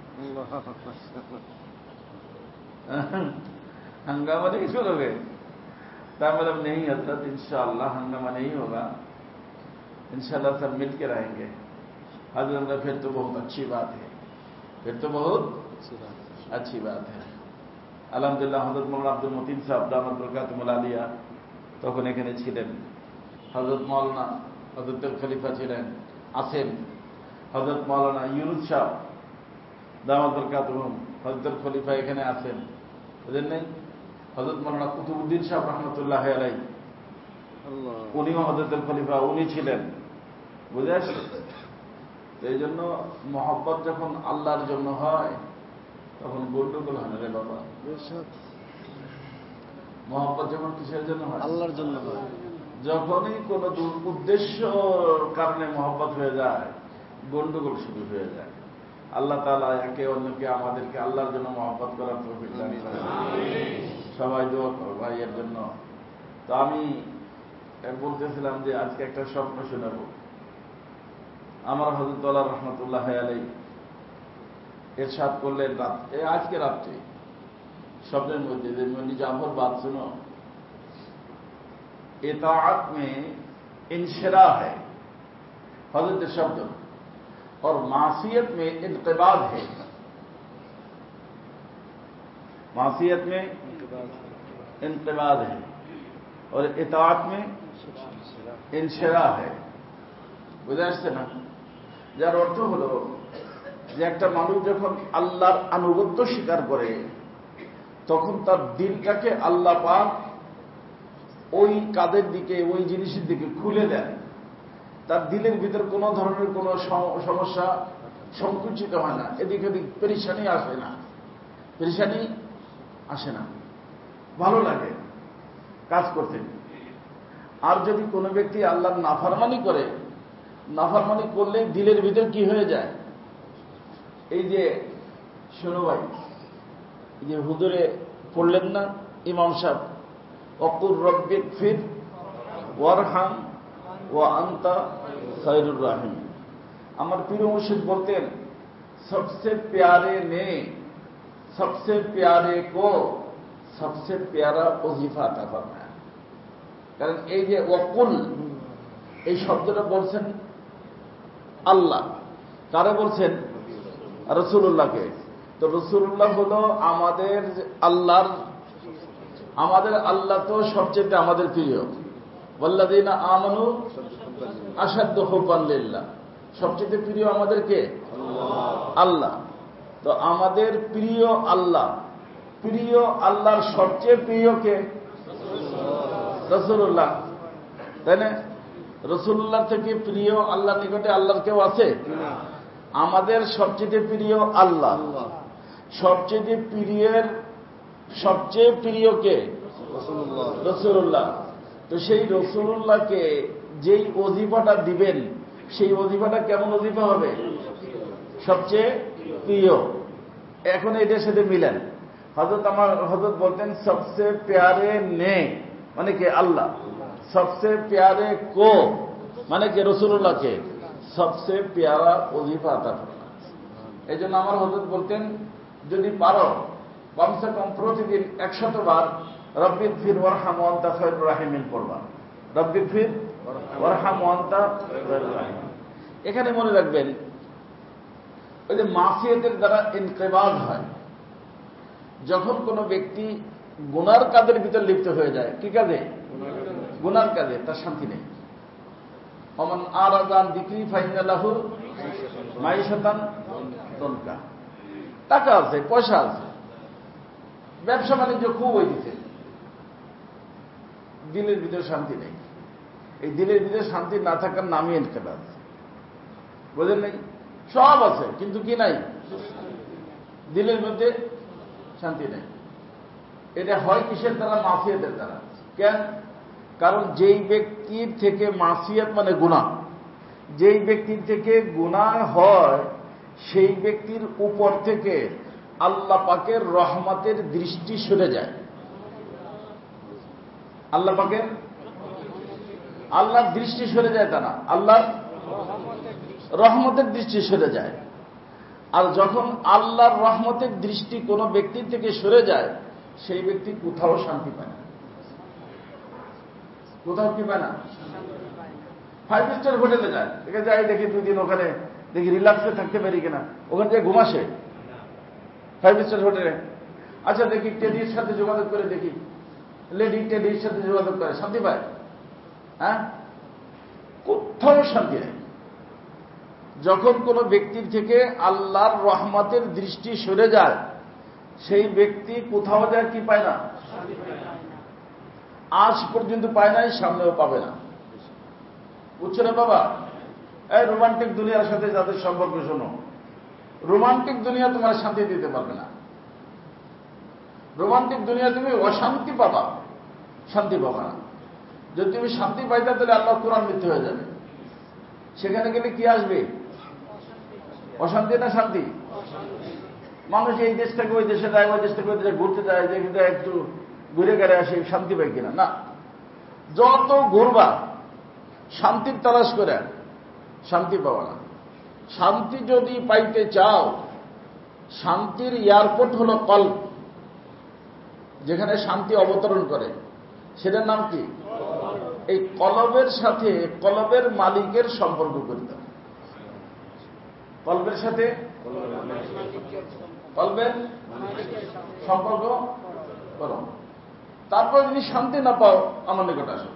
हंगामा नहीं करोगे? मतलब नहीं हजरत, इंशाअल्लाह हंगामा नहीं होगा, इंशाअल्लाह सब मिल के रहेंगे। हजरत ने फिर तो बहुत अच्छी बात है, फिर तो बहुत अच्छी बात है। আলহামদুলিল্লাহ হযরত মাওলানা আব্দুল মতিন সাহেব দামাত বরকাতুহুল আলিয়া তখন এখানে ছিলেন। হযরত মাওলানা হযরতের খলিফা ছিলেন আছেন। হযরত মাওলানা ইউনুস সাহেব দামাত বরকাতুহুম হযরতের খলিফা এখানে আছেন, বুঝলেন নাই? হযরত মাওলানা কুতুবউদ্দিন সাহেব রহমাতুল্লাহ আলাইহি উনিও হযরতের খলিফা, উনি ছিলেন। বুঝে আসছে? এই জন্য মহব্বত যখন আল্লাহর জন্য হয় তখন গন্ডগোল হয় না রে বাবা। মহব্বত যখন কিসের জন্য হয়? আল্লাহর জন্য হয়। যখনই কোন উদ্দেশ্য কারণে মহব্বত হয়ে যায় গন্ডগোল শুরু হয়ে যায়। আল্লাহ তাআলা একে অন্যকে আমাদেরকে আল্লাহর জন্য মহব্বত করার তৌফিক দান করেন। সবাই দোয়া করো ভাইয়ের জন্য। তো আমি বলতেছিলাম যে আজকে একটা স্বপ্ন শোনাবো। আমার হযরত ওয়ালা রাহমাতুল্লাহ আলাইহি इरशाद করলেন রাত আজকে রাত্রে স্বপ্নের মধ্যে যে মনি জাফর बात सुनो, इताअत में इंशिराह है हजरत शब्द, और मासियत में इनक़िबाद है। मासियत में इनक़िबाद है और इताअत में इंशिराह है। বুঝে আসছে না? যার অর্থ হলো যে একটা মানুষ যখন আল্লাহর আনুগত্য স্বীকার করে তখন তার দিলটাকে আল্লাহ পাক ওই কাজের দিকে, ওই জিনিসের দিকে খুলে দেন। তার দিলের ভিতর কোনো ধরনের কোনো সমস্যা সংকুচিত হয় না, এদিক ওদিক পেরেশানি আসে না, পেরেশানি আসে না, ভালো লাগে কাজ করতে। আর যদি কোনো ব্যক্তি আল্লাহর নাফরমানি করে, নাফরমানি করলে দিলের ভিতর কি হয়ে যায়? এই যে শোনো ভাই, এই যে হুজুরে পড়লেন না ইমাম সাহেব, ওয়াকুর রব্বিগফির ওয়ারহাম ওয়া আনতা খায়রুর রাহিম। আমার পীর মুর্শিদ বলতেন सबसे प्यारे ने सबसे प्यारे को सबसे प्यारा ওজিফা আতা ফরমায়া। কারণ এই যে ওয়াকুল এই শব্দটা বলছেন আল্লাহ, কারে বলছেন? রাসূলুল্লাহকে। তো রাসূলুল্লাহ হলো আমাদের আল্লাহর, আমাদের আল্লাহ তো সবচেয়ে আমাদের প্রিয়। ওয়াল্লাযীনা আমানু আশাদ্দু হুব্বান লিল্লাহ, সবচেয়ে প্রিয় আমাদেরকে আল্লাহ। তো আমাদের প্রিয় আল্লাহ, প্রিয় আল্লাহর সবচেয়ে প্রিয়কে রাসূলুল্লাহ, তাই না? রাসূলুল্লাহ থেকে প্রিয় আল্লাহর নিকটে আল্লাহর কেউ আছে? আমাদের সবচেয়ে প্রিয় আল্লাহ। সবচেয়ে প্রিয়ের সবচেয়ে প্রিয়কে রাসূলুল্লাহ। তো সেই রাসূলুল্লাহকে যেই ওজিফাটা দিবেন সেই ওজিফাটা কেমন ওজিফা হবে? সবচেয়ে প্রিয়। এখন এটার সাথে মিলেন। হযরত আমার হযরত বলতেন সবসে প্যারে নে মানে কে? আল্লাহ। সবসে প্যারে কো মানে কে? রাসূলুল্লাহকে সবসে প্যারা ওজিফা আতা করো। এই জন্য আমার হযরত বলতেন যদি পারো কমসে কম প্রতিদিন একশত বার রব্বির ফির ওয়ারহাম ওয়া আনতা খায়রুর রাহিমিন পড়বা। রব্বির ফির ওয়ারহাম ওয়া আনতা খায়রুর রাহিমিন। এখানে মনে রাখবেন ওই যে মাসিয়াতের দ্বারা ইনকিবাদ হয়, যখন কোনো ব্যক্তি গুনার কাজের ভিতর লিপ্ত হয়ে যায়। কি কাজে? গুনার কাজে। তার শান্তি নেই। ওমান আরাদা আন যিকরি ফাইন্না লাহু মাইশাতান দনকা। টাকা আছে, পয়সা আছে, ব্যবসা বাণিজ্য খুব হইতেছে, দিলের ভিতরে শান্তি নেই। এই দিলের ভিতরে শান্তি না থাকার নামই ইনকিবাদ। বুঝলেন নাই? সব আছে কিন্তু কি নাই? দিলের মধ্যে শান্তি নেই। এটা হয় কিসের দ্বারা? মাসিয়াতের দ্বারা। কেন? কারণ যেই ব্যক্তির থেকে মাসিয়াত মানে গুনাহ, যেই ব্যক্তির থেকে গুনাহ হয় সেই ব্যক্তির উপর থেকে আল্লাহ পাকের রহমতের দৃষ্টি সরে যায়। আল্লাহ পাকের আল্লাহর দৃষ্টি সরে যায় তা না, আল্লাহর রহমতের দৃষ্টি সরে যায়। আর যখন আল্লাহর রহমতের দৃষ্টি কোনো ব্যক্তির থেকে সরে যায় সেই ব্যক্তি কোথাও শান্তি পায় না। কোথাও কি পায় না? ফাইভ স্টার হোটেলে যায়, এখানে যাই দেখি দুই দিন ওখানে দেখি রিল্যাক্সে থাকতে পারি কিনা, ওখানে যে ঘুমাসে ফাইভ স্টার হোটেলে। আচ্ছা দেখি টেডির সাথে যোগাযোগ করে দেখি, লেডি টেডির সাথে যোগাযোগ করে শান্তি পায়? হ্যাঁ, কোথাও শান্তি নেই। যখন কোনো ব্যক্তির থেকে আল্লাহর রহমতের দৃষ্টি সরে যায় সেই ব্যক্তি কোথাও যায় কি পায় না? আজ পর্যন্ত পায় নাই, সামনেও পাবে না। বুঝছো না বাবা? এই রোমান্টিক দুনিয়ার সাথে যাদের সম্পর্ক, শোনো, রোমান্টিক দুনিয়া তোমার শান্তি দিতে পারবে না। রোমান্টিক দুনিয়া তুমি অশান্তি পাবা, শান্তি পাবা না। যদি তুমি শান্তি পাইতা তাহলে আল্লাহ কোরআন মিথ্যে হয়ে যাবে। সেখানে গেলে কি আসবে? অশান্তি না শান্তি? মানুষ এই দেশ থেকে ওই দেশে যায়, ওই দেশ থেকে ওই দেশে ঘুরতে যায়, যে একটু ঘুরে গেলে আসে, শান্তি পাই কিনা? না। যত ঘুরবা শান্তির তালাশ করে শান্তি পাওয়া না। শান্তি যদি পাইতে চাও, শান্তির এয়ারপোর্ট হল কল্ব, যেখানে শান্তি অবতরণ করে, সেটার নাম কি? এই কলবের সাথে কলবের মালিকের সম্পর্ক করতে হবে। কলবের সাথে কলবের সম্পর্ক করো। তারপর যদি শান্তি না পাও আমার নিকট আসো,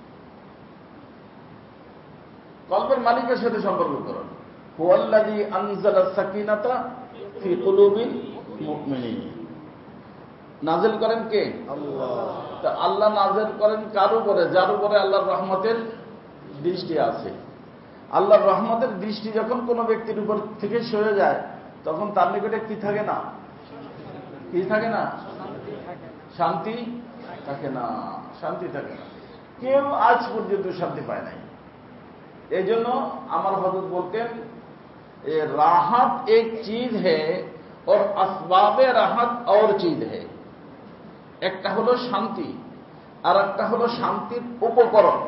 কলবের মালিকের সাথে সম্পর্ক করো। হুয়াল্লাযী আনজালা সাকিনাতা ফি কুলুবিল মুমিনিন। নাযিল করেন কে? আল্লাহ। তা আল্লাহ নাযিল করেন কার উপরে? যার উপরে আল্লাহর রহমতের দৃষ্টি আছে। আল্লাহর রহমতের দৃষ্টি যখন কোনো ব্যক্তির উপর থেকে সরে যায় তখন তার নিকটে কি থাকে না? কি থাকে না? শান্তি থাকে না, শান্তি থাকে না। কেউ আজ পর্যন্ত শান্তি পায় নাই। এই জন্য আমার হযরত বলতেন রাহত এক চিজ है और আসবাবে রাহত और চিজ है। একটা হলো শান্তি আর একটা হলো শান্তির উপকরণ।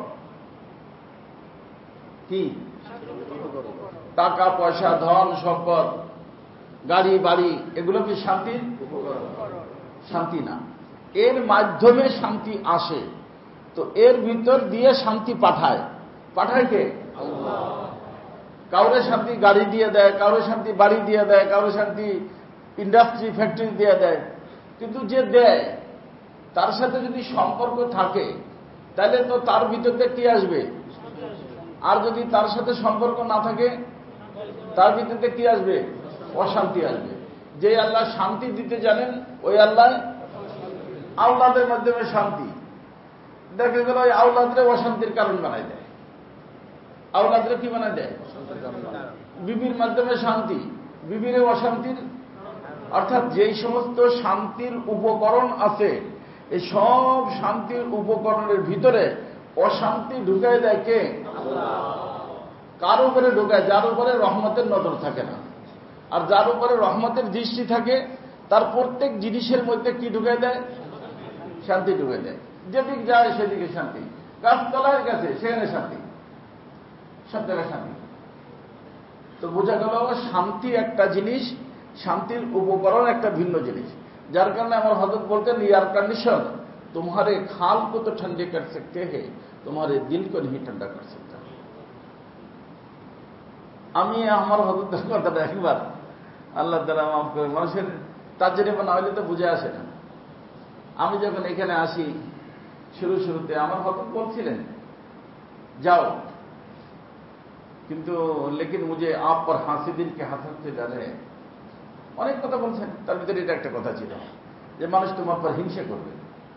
কি? টাকা পয়সা, ধন সম্পদ, গাড়ি বাড়ি, এগুলো কি শান্তির উপকরণ? শান্তি না। এর মাধ্যমে শান্তি আসে, তো এর ভিতর দিয়ে শান্তি পাঠায়। পাঠায় কে? আল্লাহ। কাউরে শান্তি গাড়ি দিয়ে দেয়, কাউরে শান্তি বাড়ি দিয়ে দেয়, কাউরে শান্তি ইন্ডাস্ট্রি ফ্যাক্টরি দিয়ে দেয়। কিন্তু যে দেয় তার সাথে যদি সম্পর্ক থাকে তাহলে তো তার ভিতরে কি আসবে? আর যদি তার সাথে সম্পর্ক না থাকে তার ভিতরে কি আসবে? অশান্তি আসবে। যে আল্লাহ শান্তি দিতে জানেন ওই আল্লাহ আওলাদের মাধ্যমে শান্তি দেখে গেল, ওই আওলাদরে অশান্তির কারণ বানাই দেয়। আওলাদরে কি বানাই দেয়? বিবির মাধ্যমে শান্তি, বিবিরে অশান্তির অর্থাৎ যেই সমস্ত শান্তির উপকরণ আছে এই সব শান্তির উপকরণের ভিতরে অশান্তি ঢুকাই দেয় কে? কার উপরে ঢুকায়? যার উপরে রহমতের নজর থাকে না। আর যার উপরে রহমতের দৃষ্টি থাকে তার প্রত্যেক জিনিসের মধ্যে কি ঢুকাই দেয়? শান্তি ঢুকাই দেয়। যেদিক যায় সেদিকে শান্তি, গাছতলায় গেছে সেখানে শান্তি, সব জায়গায় শান্তি। তো বোঝা গেল শান্তি একটা জিনিস, শান্তির উপকরণ একটা ভিন্ন জিনিস। যার কারণে আমার হযরত বলতেন এয়ার কন্ডিশন तुम्हारे खाल को तो ठंडे कर सकते हैं, तुम्हारे दिल को नहीं ठंडा कर सकता। আমি আমার হযরতের কথাটা একবার আল্লাহ তাআলা মাফ করে, মানুষের তাজরিবা না হলে তো বুঝে আসে না। আমি যখন এখানে আসি শুরু শুরুতে আমার হযরত বলছিলেন যাও, কিন্তু লেকিন মুঝে আপ পর হাসিদিন কে হাসদ সে ডর है। অনেক কথা বলছেন, তার ভিতরে এটা একটা কথা ছিল যে মানুষ তোমার পর হিংসা করবে।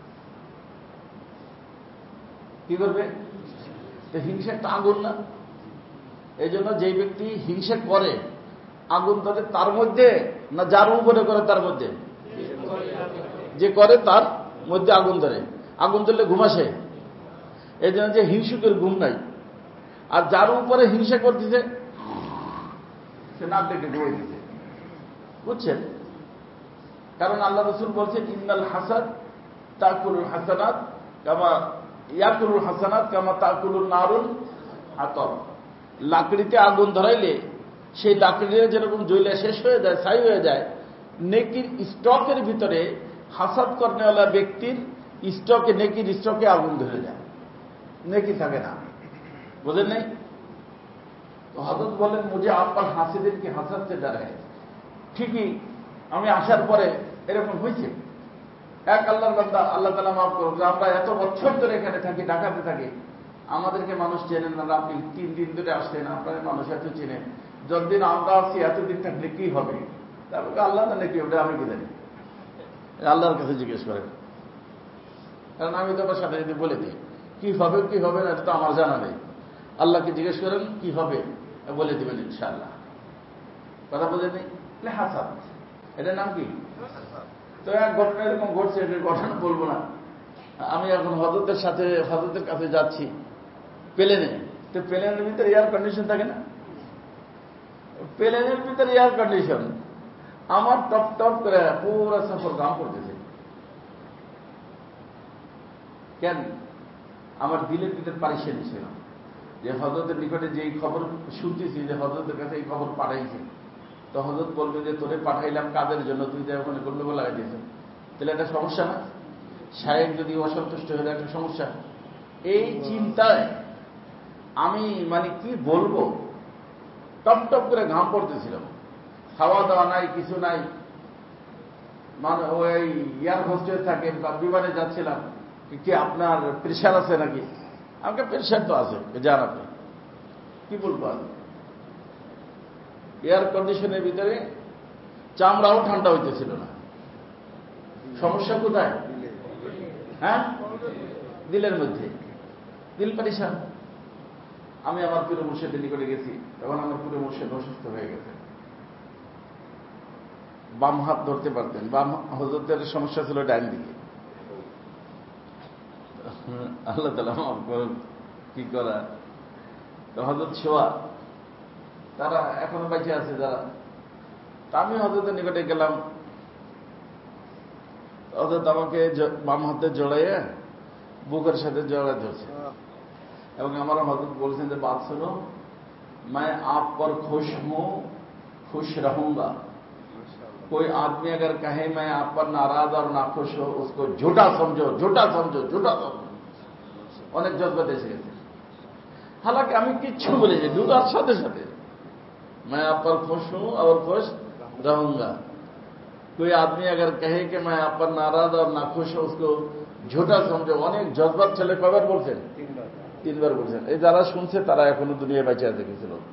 কি করবে? তো হিংসা একটা আগুন না? এই জন্য যেই ব্যক্তি হিংসা করে আগুন ধরে তার মধ্যে না যার উপরে করে তার মধ্যে? যে করে তার মধ্যে আগুন ধরে। আগুন ধরলে ঘুম আসে। এই জন্য যে হিংসুকের ঘুম নাই। আর যার উপরে হিংসা করতেছে সে নাক ডেকে ঘুমিয়ে দিচ্ছে। বুঝছেন? কারণ আল্লাহ রাসূল বলছেন ইন্নাল হাসাদ তাকুলুল হাসানাত কামা ইয়াকুলুল হাসানাত কামা তাকুলুন নারুল হাতব। লাকড়িতে আগুন ধরাইলে সেই লাকড়িটা যেরকম জ্বলে শেষ হয়ে যায়, ছাই হয়ে যায়, নেকির স্টকের ভিতরে হাসাদ করেওয়ালা ব্যক্তির স্টকে, নেকির স্টকে আগুন ধরে যায়, নেকি থাকে না। বুঝেন নাই? তো হযরত বলেন মুঝে আপনার হাসিদিন কি হাসাদ সে ডর है। ঠিকই আমি আসার পরে এরকম হয়েছে। এক আল্লাহর বান্দা, আল্লাহ তাআলা মাফ করুন, আমরা এত বছর ধরে এখানে থাকি, ঢাকাতে থাকি, আমাদেরকে মানুষ চেনেন না। আপনি তিন দিন ধরে আসছেন, আপনার মানুষ এত চেনেন, যতদিন আমরা আসছি এতদিন থাকলে কি হবে? তারপরে আল্লাহ জানে কি হবে, আমি কি জানি, আল্লাহর কাছে জিজ্ঞেস করেন। কারণ আমি তোমার সাথে যদি বলে দিই কি হবে কি হবে না, এটা তো আমার জানা নেই। আল্লাহকে জিজ্ঞেস করেন কি হবে, বলে দিবেন ইনশাআল্লাহ। কথা বলে নেই হাসাদ, এটার নাম কি? তো এক ঘটনা এরকম ঘটছে, এটার ঘটনা বলবো না। আমি এখন হযরতের সাথে হযরতের কাছে যাচ্ছি প্লেনে। তো প্লেনের ভিতরে এয়ার কন্ডিশন থাকে না? প্লেনের ভিতরে এয়ার কন্ডিশন, আমার টপ টপ করে পুরো সফর গাম করতেছে। কেন? আমার দিলের ভিতরে পারিশানি ছিল যে হযরতের নিকটে যেই খবর শুনতেছি যে হযরতের কাছে এই খবর পাঠাইছে, তো হযরত বলবে যে তোরে পাঠাইলাম কাদের জন্য, তুই যে ওখানে গন্ডগোল লাগাই দিয়েছ, তাহলে একটা সমস্যা না? সাহেব যদি অসন্তুষ্ট হয়ে একটা সমস্যা। এই চিন্তায় আমি মানে কি বলবো, টপ টপ করে ঘাম পড়তেছিলাম, খাওয়া দাওয়া নাই, কিছু নাই। মানে ওই এয়ার হোস্টেস থাকে বা বিমানে যাচ্ছিলাম, কি আপনার প্রেশার আছে নাকি? আমাকে প্রেশার তো আছে, যান আপনি। কি বলবো আমি? এয়ার কন্ডিশনের ভিতরে চামড়াও ঠান্ডা হইতেছিল না। সমস্যা কোথায়? হ্যাঁ, দিলের মধ্যে। দিল পরিশান। আমি আমার প্রিয় মুর্শিদের নিকটে গেছি, তখন আমার প্রিয় মুর্শিদ অসুস্থ হয়ে গেছে, বাম হাত ধরতে পারতেন, বাম হযরতের সমস্যা ছিল ডান দিকে। আল্লাহ তাআলা মাফ করুন, কি করা। হযরত শোয়া, তারা এখনো বেঁচে আছে যারা। আমি হযরতের নিকটে গেলাম, হযরত আমাকে বাম হাতে জড়াইয়া বুকের সাথে জড়াই ধরছে এবং আমার হযরত বলছেন যে বাত শুনো, मैं आप पर खुश हूं, खुश रहूंगा। कोई आदमी अगर कहे मैं आप पर नाराज और नाखुश हो, उसको झूठा समझो, झूठा समझो, झूठा समझो। অনেক জজবাত এসে গেছে। হালাকি আমি কিচ্ছু বলিনি, ঢুকার সাথে সাথে मैं आप पर खुश हूं और खुश रहूंगा। कोई आदमी अगर कहे कि मैं आप पर नाराज और नाखुश हो, उसको झूठा समझो। অনেক জজবাত ছেলে কয়বার বলছেন? তিনবার বলছেন। এই যারা শুনছে তারা এখনো দুনিয়ায় বেঁচে আছে কিছু লোক।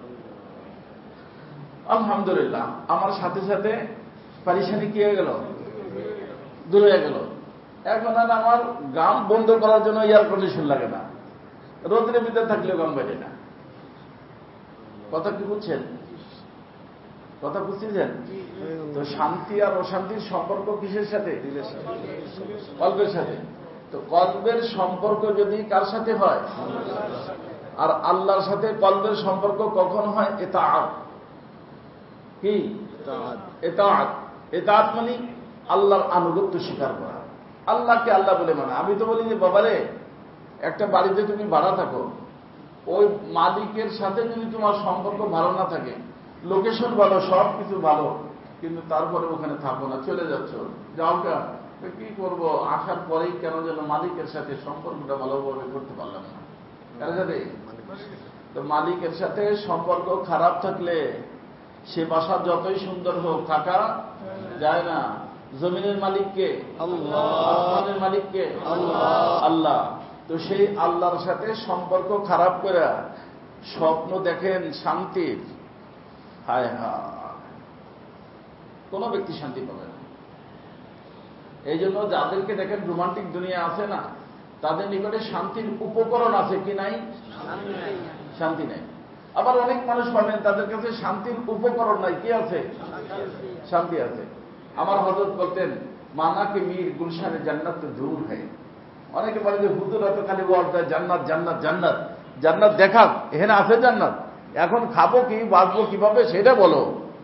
আলহামদুলিল্লাহ, আমার সাথে সাথে পারিশানি কি হয়ে গেল? দূর হয়ে গেল। এখন আর আমার গাম বন্ধ করার জন্য এয়ার কন্ডিশন লাগে না, রোদের ভিতরে থাকলেও গাম বেড়ে না। কথা কি বুঝছেন? কথা বুঝতেছেন? তো শান্তি আর অশান্তির সম্পর্ক কিসের সাথে? কলবের সাথে। তো কলবের সম্পর্ক যদি কার সাথে হয়? আর আল্লাহর সাথে কলবের সম্পর্ক কখন হয়? ইতাআত। কি ইতাআত? ইতাআত মানে আল্লাহর আনুগত্য স্বীকার করা, আল্লাহকে আল্লাহ বলে মানে। আমি তো বলি যে বাবারে, একটা বাড়িতে তুমি ভাড়া থাকো, ওই মালিকের সাথে যদি তোমার সম্পর্ক ভালো না থাকে, লোকেশন ভালো, সব কিছু ভালো, কিন্তু তারপরে ওখানে থাকো না, চলে যাচ্ছ, যাও কা, কি করবো, আসার পরেই কেন যেন মালিকের সাথে সম্পর্কটা ভালোভাবে করতে পারলাম না। কার সাথে? তো মালিকের সাথে সম্পর্ক খারাপ থাকলে সে বাসা যতই সুন্দর হোক, থাকা যায় না। জমিনের মালিককে আল্লাহ, আসমানের মালিককে আল্লাহ আল্লাহ। তো সেই আল্লাহর সাথে সম্পর্ক খারাপ করে স্বপ্ন দেখেন শান্তির, হায় হায়, কোন ব্যক্তি শান্তি পাবে না। এই জন্য যাদেরকে দেখেন রোমান্টিক দুনিয়া আছে না, তাদের নিকটে শান্তির উপকরণ আছে কি নাই? শান্তি নাই। আবার অনেক মানুষ পাবেন তাদের কাছে শান্তির উপকরণ নাই, কি আছে? শান্তি আছে। আমার হযরত বলতেন, মানা কে মীর গুলশানে জান্নাত তো দূর হয়। অনেকে বলে যে হুজুরা তো খালি ওয়াজ দেয় জান্নাত জান্নাত জান্নাত, জান্নাত দেখা, এখানে আছে জান্নাত, এখন খাবো কি, বাঁচবো কিভাবে সেটা বলো।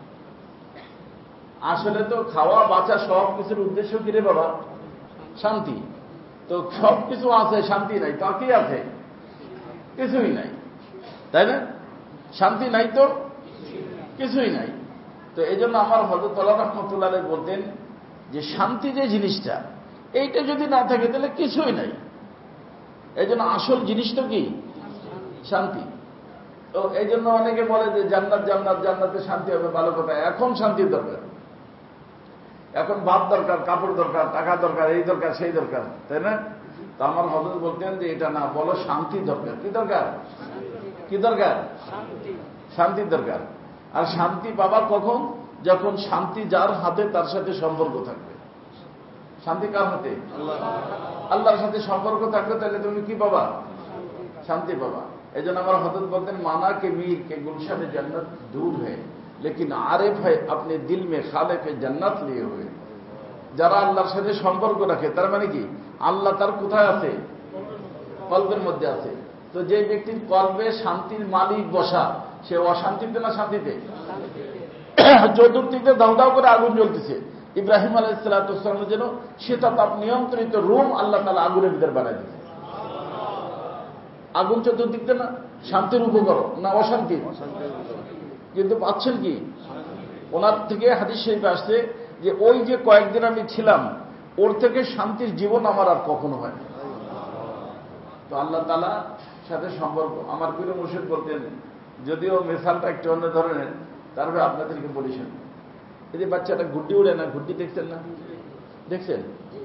আসলে তো খাওয়া বাঁচা সব কিছুর উদ্দেশ্য কি রে বাবা? শান্তি। তো সব কিছু আছে, শান্তি নাই, তা কি আছে? কিছুই নাই, তাই না? শান্তি নাই তো কিছুই নাই। তো এই জন্য আমার হযরত আল্লাহ রাহমাতুল্লাহ আলাইহি বলতেন যে শান্তি যে জিনিসটা, এইটা যদি না থাকে তাহলে কিছুই নাই। এই জন্য আসল জিনিসটা কি? শান্তি। তো এই জন্য অনেকে বলে যে জান্নাত জান্নাত, জান্নাতে শান্তি হবে, ভালো কথা। এখন শান্তির দরকার, এখন ভাত দরকার, কাপড় দরকার, টাকা দরকার, এই দরকার, সেই দরকার, তাই না? তো আমার হযরত বলতেন যে এটা না, বলো শান্তি দরকার। কি দরকার? কি দরকার? শান্তির দরকার। আর শান্তি পাবা কখন? যখন শান্তি যার হাতে তার সাথে সম্পর্ক থাকবে। শান্তি কার হাতে? আল্লাহর সাথে সম্পর্ক থাকবে, তাহলে তুমি কি পাবা? শান্তি পাবা। এই জন্য আমার হযরত বলতেন, মানা কে মীর কে গুলশানে জান্নাত দূর है लेकिन आरिफ है अपने दिल में खालिक जन्नत लिए हुए। যারা আল্লাহর সাথে সম্পর্ক রাখে, তার মানে কি আল্লাহ তার কোথায় আছে? কলবের মধ্যে আছে। তো যে ব্যক্তির কলবে শান্তির মালিক বসা, সে অশান্তিতে না শান্তিতে? চতুর্দিকে দাও দাও করে আগুন জ্বলতেছে, ইব্রাহিম আলাইহিস সালামের যেন শীতাতাপ নিয়ন্ত্রিত রুম আল্লাহ তাআলা আগুনের ভিতরে বানাই দিয়েছে। আগুন চতুর্দিকে না শান্তির উপকরণ না অশান্তি? কিন্তু পাচ্ছেন কি? ওনার থেকে হাদিস শরীফে আসছে যে ওই যে কয়েকদিন আমি ছিলাম, ওর থেকে শান্তির জীবন আমার আর কখনো হয় না। তো আল্লাহ তাআলা সাথে সম্পর্ক। আমার প্রিয় মুর্শিদ বলতেন, যদিও মেসালটা একটু অন্য ধরনের, তারপরে আপনাদেরকে বলিছেন, এই যে বাচ্চাটা ঘুরটি উড়ে না, ঘুরটি দেখছেন না? দেখছেন?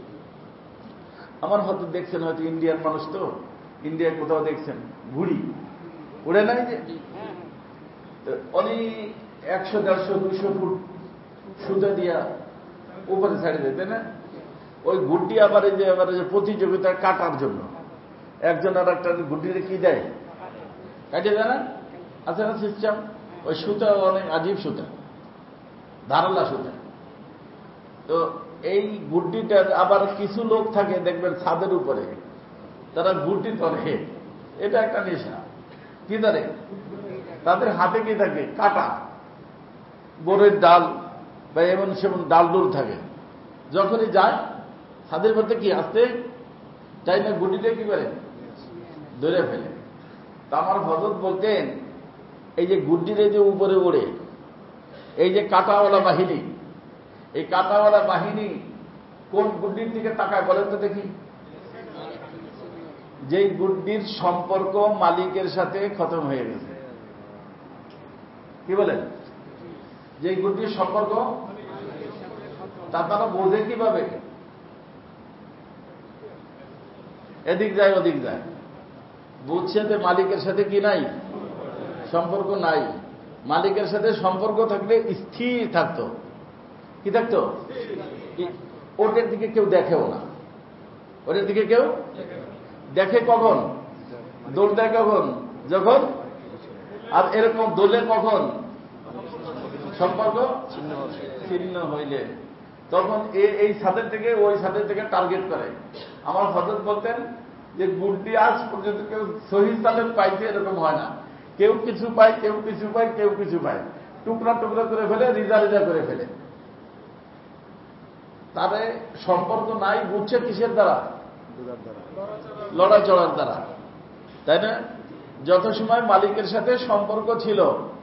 আমার হয়তো দেখছেন, হয়তো ইন্ডিয়ার মানুষ, তো ইন্ডিয়ায় কোথাও দেখছেন ঘুড়ি উড়ে নাই যে, অনেক একশো দেড়শো দুইশো ফুট সুতা দিয়া উপরে ছাড়ে দেয়, তাই না? ওই ঘুড়ি আবার এই যে আবার প্রতিযোগিতা কাটার জন্য একজন আর একটা ঘুড়িতে কি দেয়, কাটিয়ে দেয় না? আছে না সিস্টেম? ওই সুতা অনেক আজীব সুতা, ধারালা সুতা। তো এই গুড্ডিটা আবার কিছু লোক থাকে দেখবেন ছাদের উপরে, তারা গুড্ডি ধরে, এটা একটা নেশা। কি ধরে? তাদের হাতে কি থাকে? কাটা, বরের ডাল বা এমন সেমন ডাল ডুল থাকে। যখনই যায় ছাদের মধ্যে কি আসতে চাই না, গুড্ডিটা কি করে ধরে ফেলে। তা আমার হযরত বলতেন, এই যে গুড্ডির যে উপরে ওড়ে, এই যে কাটাওয়ালা বাহিনী, এই কাটাওয়ালা বাহিনী কোন গুড্ডির দিকে তাকায় বলেন তো দেখি? যেই গুড্ডির সম্পর্ক মালিকের সাথে খতম হয়ে গেছে। কি বলেন? যেই গুড্ডির সম্পর্ক, তা তারা বোঝে কিভাবে? এদিক যায় ওদিক যায়, বুঝছে যে মালিকের সাথে কি নাই, সম্পর্ক নাই। মালিকের সাথে সম্পর্ক থাকলে স্থির থাকতো। কি থাকতো? ওটার দিকে কেউ দেখেও না। ওটার দিকে কেউ দেখে কখন? দৌড় দেয় কখন? যখন। আর এরকম দোলে কখন? সম্পর্ক ছিন্ন হইলে তখন এই ছাদের থেকে ওই ছাদের থেকে টার্গেট করে। আমার হযরত বলতেন যে গুড্ডি আজ পর্যন্ত কেউ সহি সালেম পাইছে এরকম হয় না, কেউ কিছু পায়, কেউ কিছু পায়, কেউ কিছু পায়, টুকরা টুকরা করে ফেলে, রিজা রিজা করে ফেলে। তারে সম্পর্ক নাই বুঝছে কিসের দ্বারা? লড়াচড়ার দ্বারা, তাই না? যত সময় মালিকের সাথে সম্পর্ক ছিল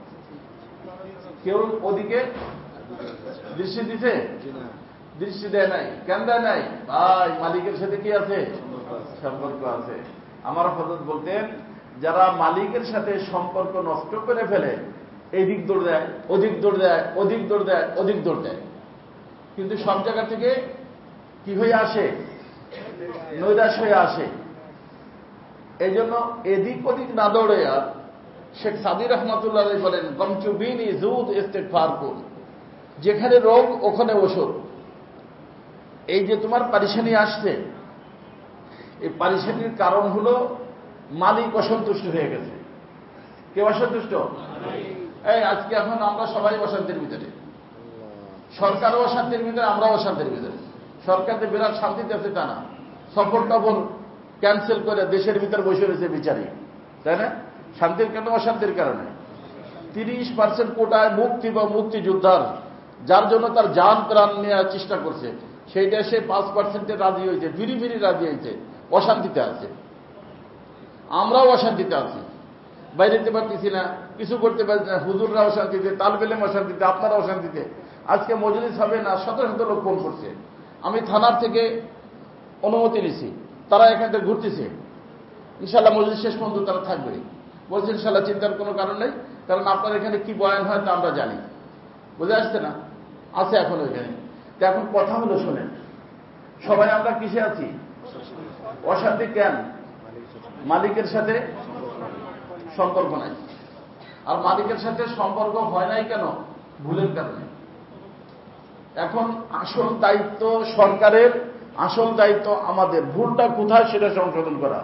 কেউ ওদিকে দৃষ্টি দিছে? দৃষ্টি দেয় নাই। কেন দেয় নাই? ভাই মালিকের সাথে কি আছে? সম্পর্ক আছে। আমার হযরত বলতেন যারা মালিকের সাথে সম্পর্ক নষ্ট করে ফেলে এদিক দৌড় দেয়, অধিক দৌড় দেয়, অধিক দৌড় দেয়, অধিক দৌড় দেয়, কিন্তু সব জায়গা থেকে কি হয়ে আসে? নৈরাশ হয়ে আসে। এই জন্য এদিক ওদিক না দৌড়ে শেখ সাদি রহমাতুল্লাহ বলেন গমচুবিনী জুদ ইস্তেগফার কুল, যেখানে রোগ ওখানে ওষুধ। এই যে তোমার পারিশানি আসছে, এই পারিশানির কারণ হল মালিক অসন্তুষ্ট হয়ে গেছে। কে অসন্তুষ্ট? এই আজকে এখন আমরা সবাই অশান্তির ভিতরে, সরকারও অশান্তির ভিতরে, আমরাও অশান্তির ভিতরে। সরকার যে বিরাট শান্তিতে আছে তা না, সফর টফর ক্যান্সেল করে দেশের ভিতরে বসে রয়েছে বিচারি, তাই না? শান্তির কেন? অশান্তির কারণে। তিরিশ পার্সেন্ট কোটায় মুক্তি বা মুক্তিযোদ্ধার, যার জন্য তার জান প্রাণ নেওয়ার চেষ্টা করছে, সেইটা সে পাঁচ পার্সেন্টে রাজি হয়েছে, ফিরি ফিরি রাজি হয়েছে, অশান্তিতে আছে। আমরাও অশান্তিতে আছি, বাইরে যেতে পারতেছি না, কিছু করতে পারছি না, হুজুররা অশান্তিতে, তালবেলেম অশান্তিতে, আপনারা অশান্তিতে। আজকে মজলিস হবে না, শত শত লোক ফোন করছে। আমি থানার থেকে অনুমতি নিছি, তারা এখান থেকে ঘুরতেছে। ইনশাল্লাহ মজলিস শেষ পর্যন্ত তারা থাকবে। বলছে ইনশাল্লাহ, চিন্তার কোনো কারণ নেই, কারণ আপনার এখানে কি বয়ান হয় তা আমরা জানি। বুঝে আসছে না? আছে এখন ওইখানে। তো এখন কথা হলো, শোনেন, সবাই আমরা কিসে আছি? অশান্তি। কেন? মালিকের সাথে সম্পর্ক নাই। আর মালিকের সাথে সম্পর্ক হয় নাই কেন? ভুলের কারণে। এখন আসল দায়িত্ব সরকারের, আসল দায়িত্ব আমাদের। ভুলটা কোথায় সেটা সংশোধন করা।